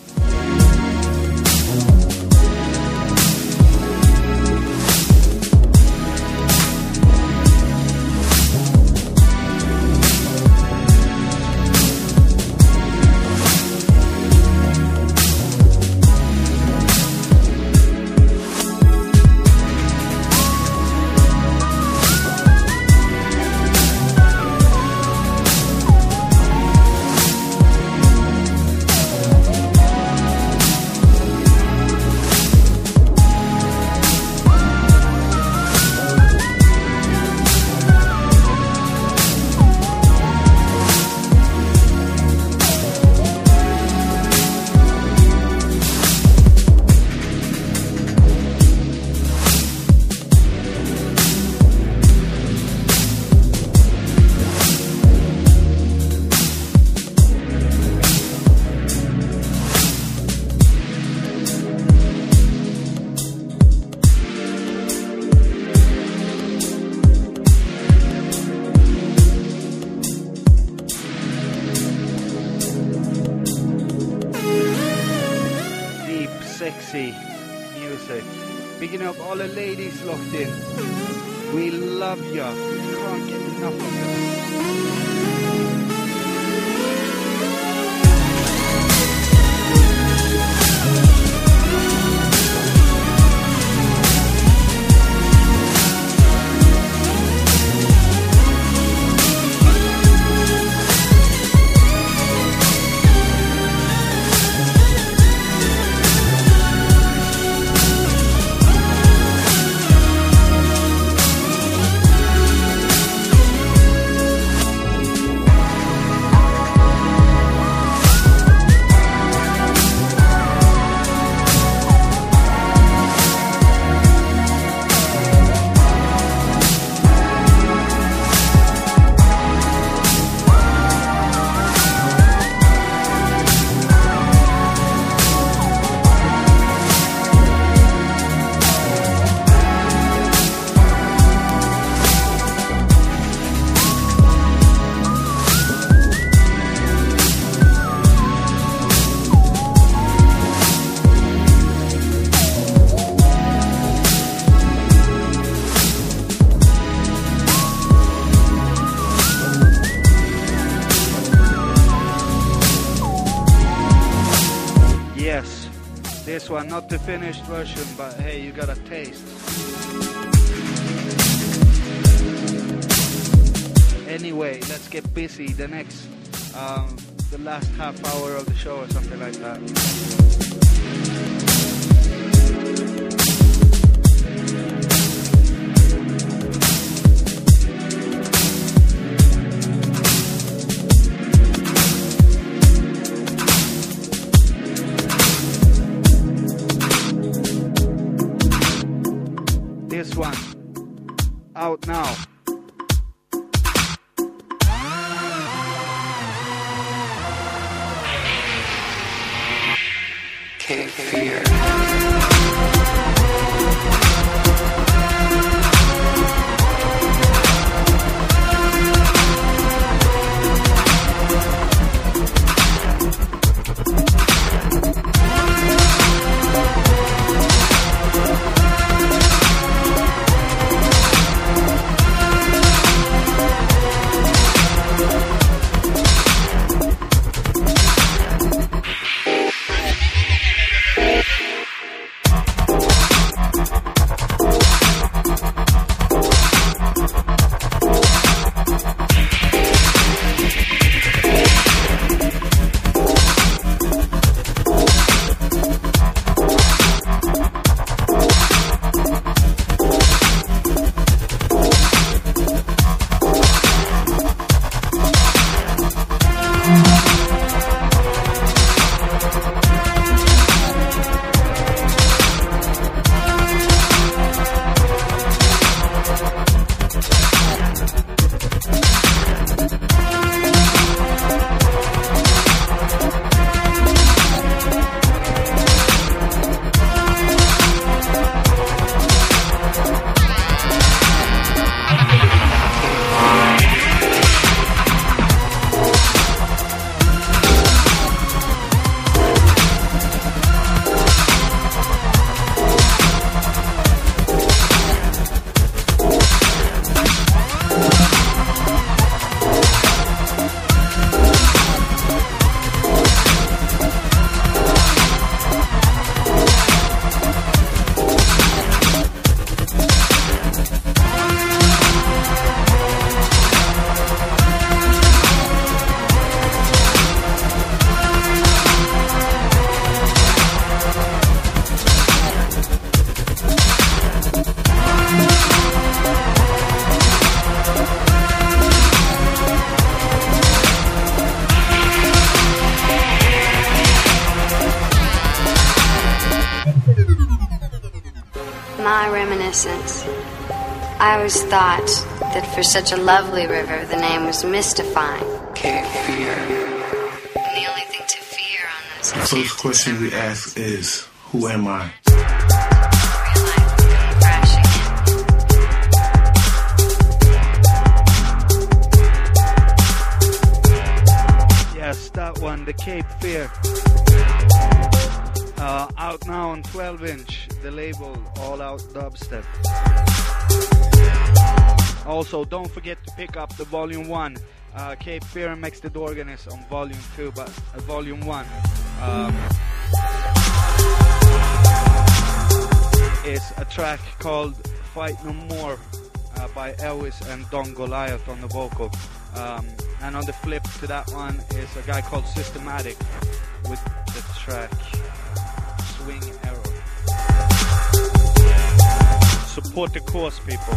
Sexy music. Picking up all the ladies locked in. We love ya. Can't get enough of ya. This one, not the finished version, but hey, you got a taste. Anyway, let's get busy. The next, um, the last half hour of the show or something like that. This one, out now. Cape Fear. my reminiscence. I always thought that for such a lovely river, the name was mystifying. Cape Fear. And the only thing to fear on those The first question we ask is, who am I? real life would come crashing in. Yes, that one, the Cape Fear. Uh, out now on twelve inch, the label All Out Dubstep. Also, don't forget to pick up the Volume one. Uh, Cape Fear and Mixed Organist on Volume two, but uh, Volume one um, is a track called Fight No More uh, by Elvis and Don Goliath on the vocal. Um, and on the flip to that one is a guy called Systematic with the track Swing Arrow. Support the cause, people.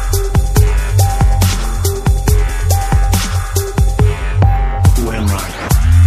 Who am I?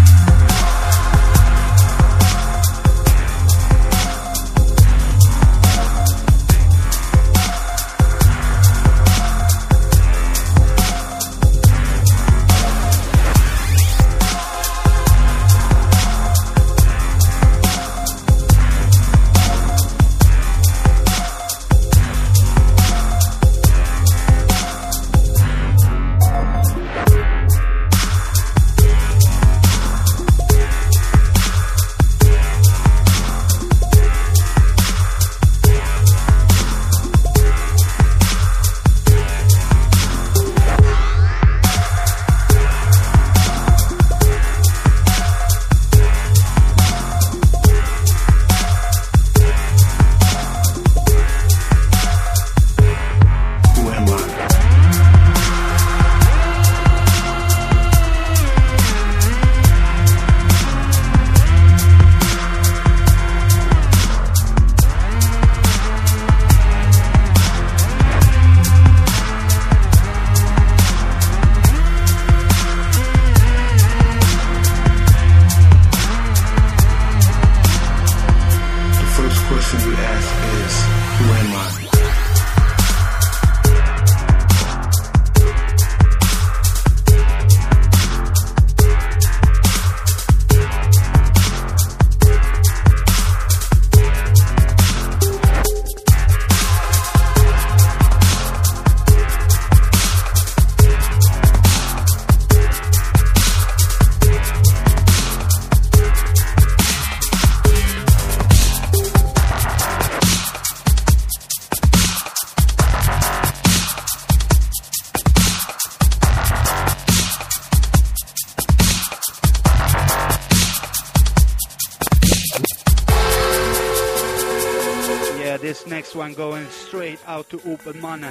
This next one going straight out to Open Money.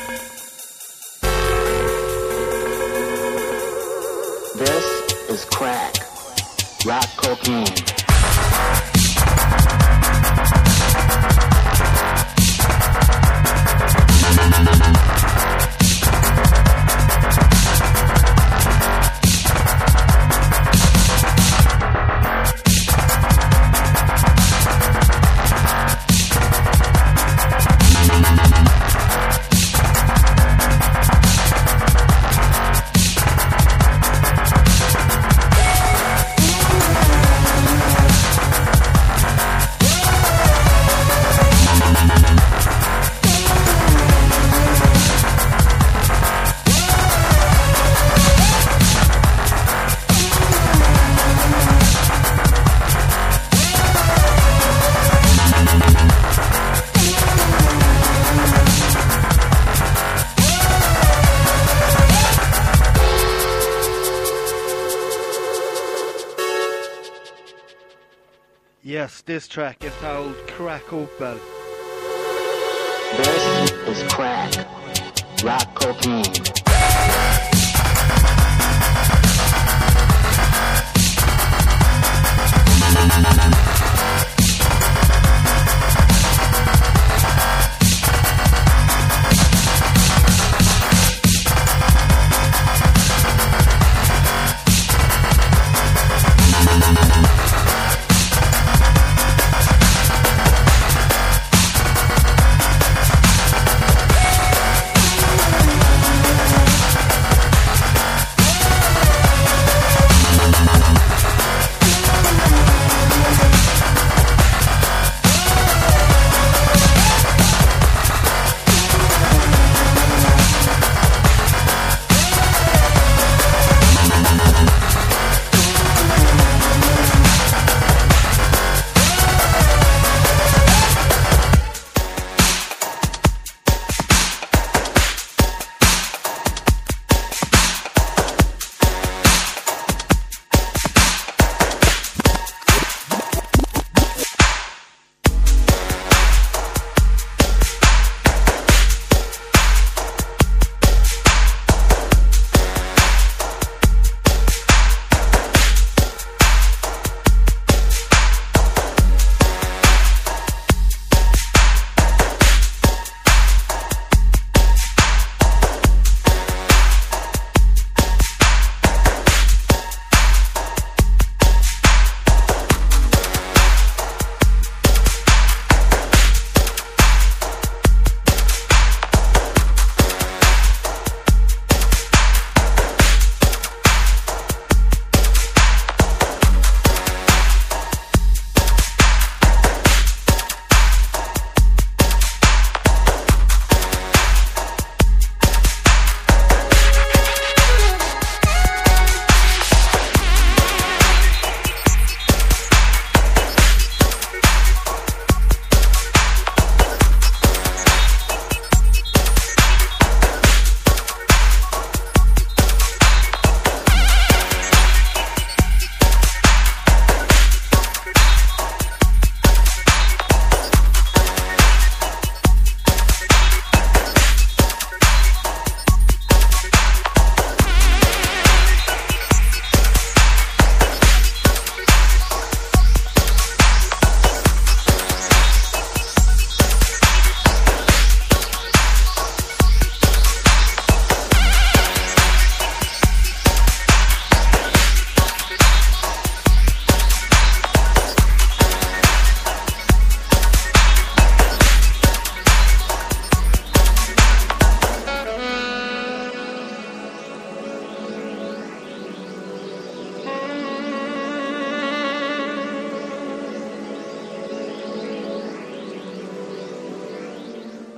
This is crack, rock cocaine. Yes, this track entitled Crack Opel. This is crack, rock cocaine.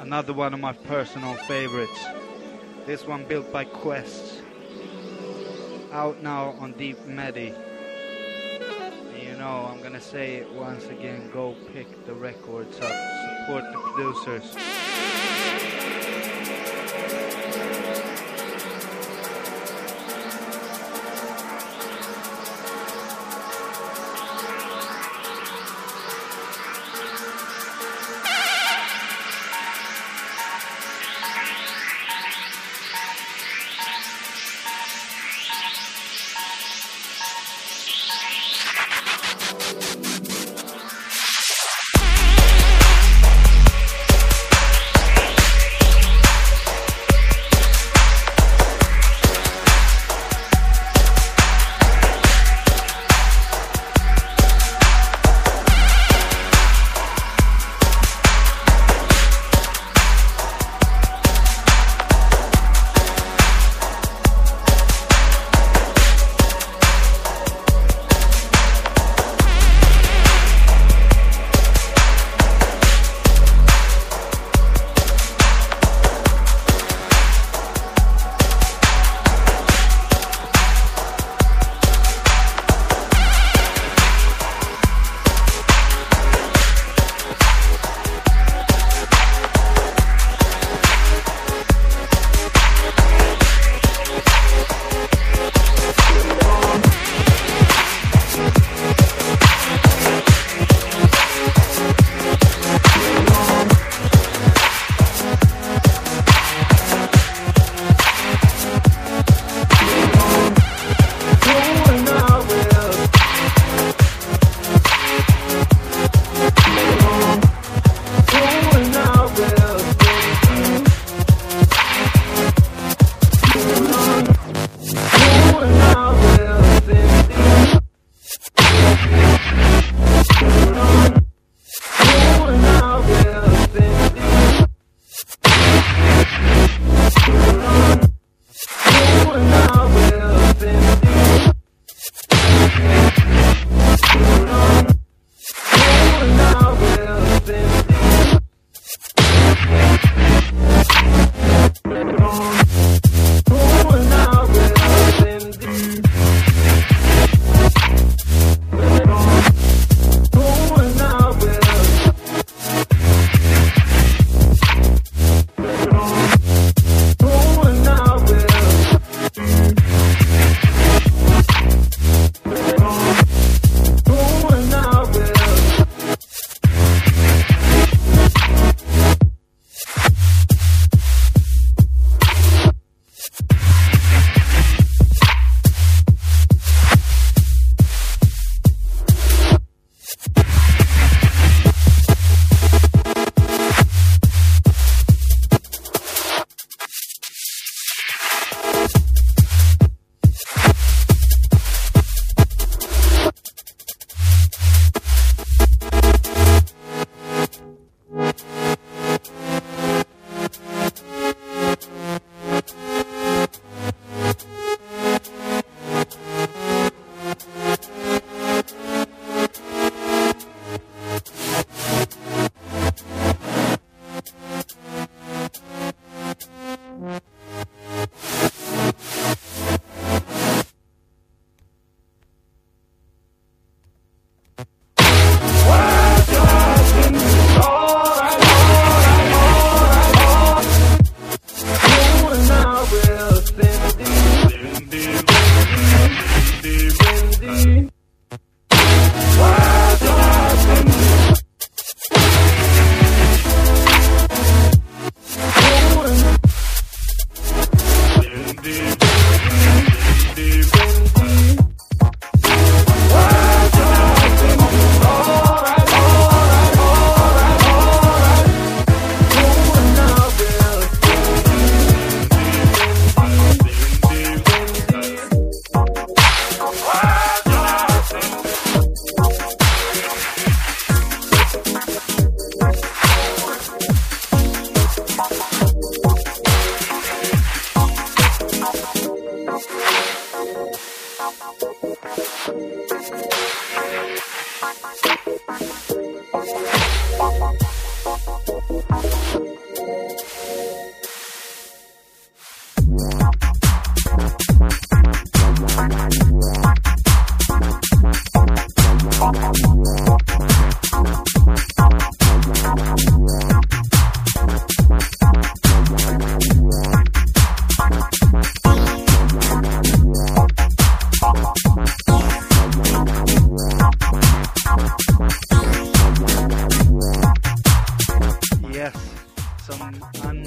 Another one of my personal favorites. This one built by Quest. Out now on Deep Medi. And you know, I'm gonna say it once again, go pick the records up. Support the producers.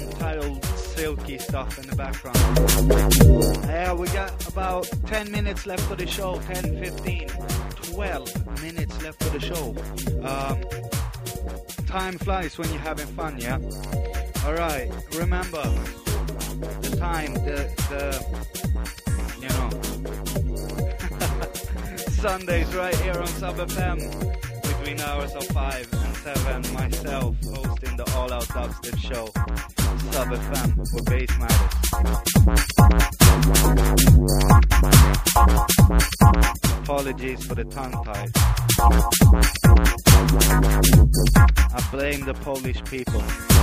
untitled silky stuff in the background. Yeah, we got about ten minutes left for the show. ten, fifteen, twelve minutes left for the show. Um, time flies when you're having fun, yeah? Alright, remember the time, the, the you know, Sundays right here on Sub F M between hours of five and seven. Myself hosting the All Out Dubstep show, Sub F M, where bass matters. Apologies for the tongue tie. I blame the Polish people.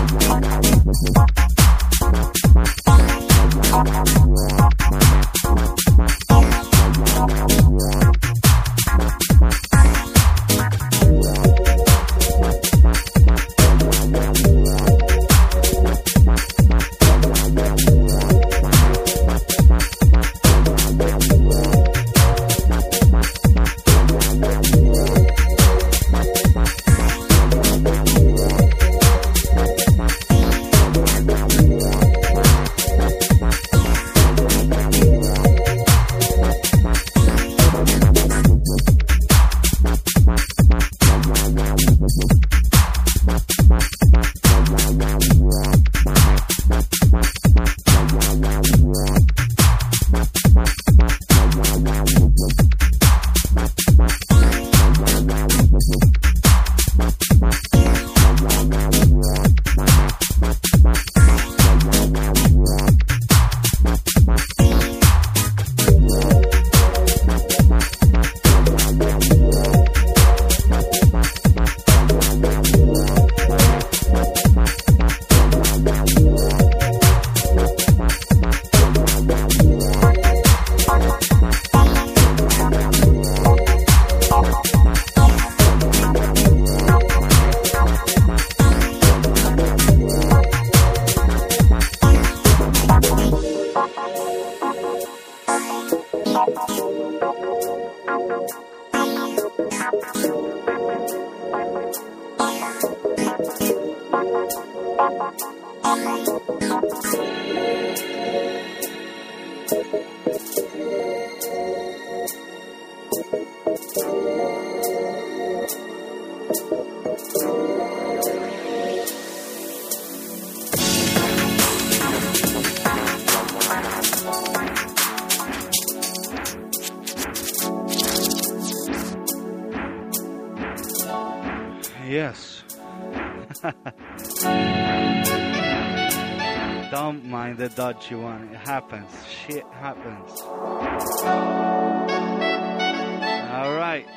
Yes. Don't mind the dodgy one. It happens. Shit happens. All right.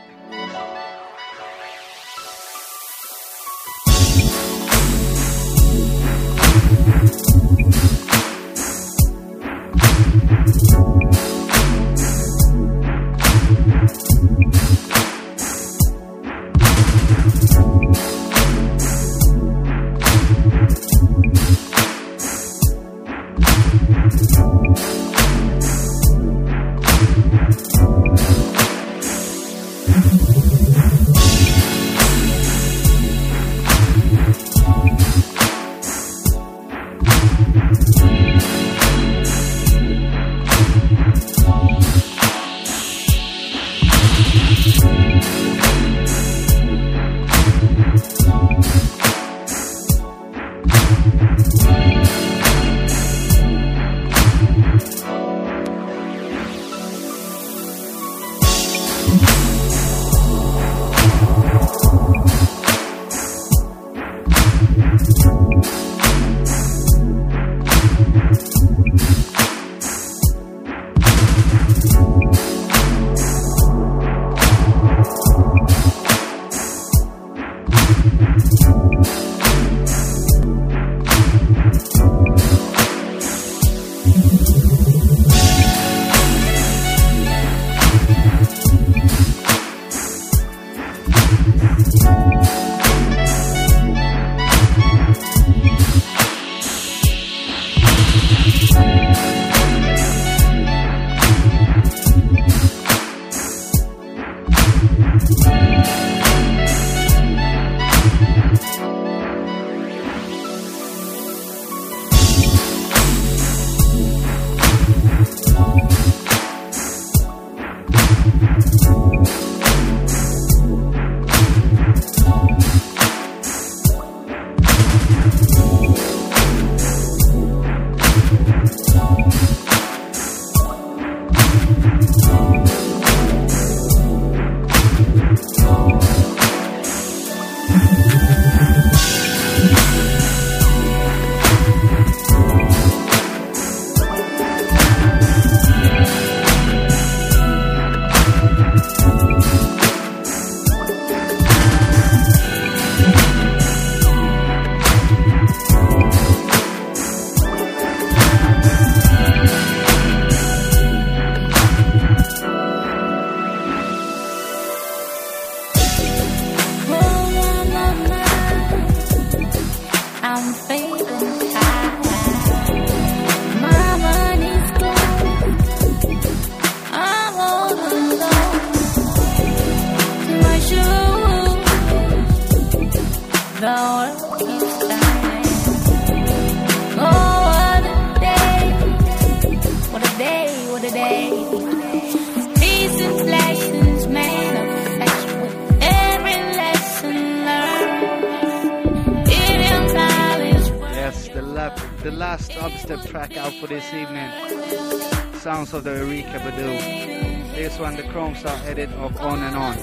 the last dubstep track out for this evening. Sounds of the Erykah Badu. This one, the Chrome Star edit of On and On.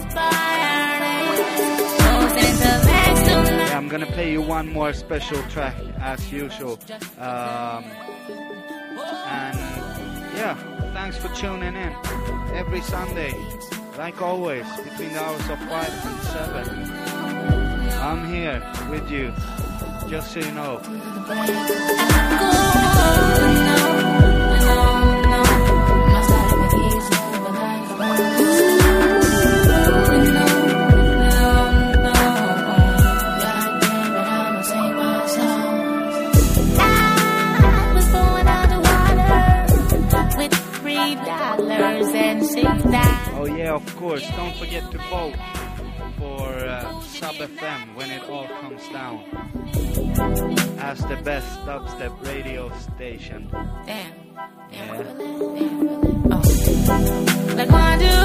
Yeah, I'm gonna play you one more special track as usual. Um, and yeah, thanks for tuning in every Sunday, like always, between the hours of five and seven. I'm here with you, just so you know. Oh yeah, of course. Don't forget to vote for uh, Sub F M when it all comes down as the best dubstep radio station. Damn. Yeah. Oh. Like I do,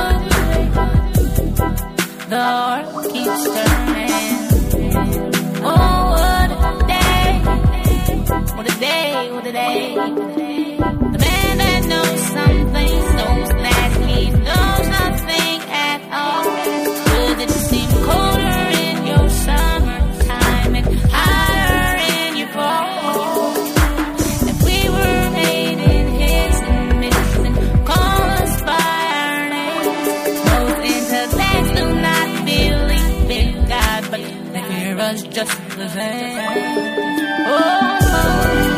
the world keeps turning. Oh, what a day! What a day! What a day! The man that knows something knows that he knows nothing at all. Would it seem colder in your summertime and higher in your fall? If we were made in his image and call us by our names, most intellects do not believe in God, but they fear us just the same. Oh, oh.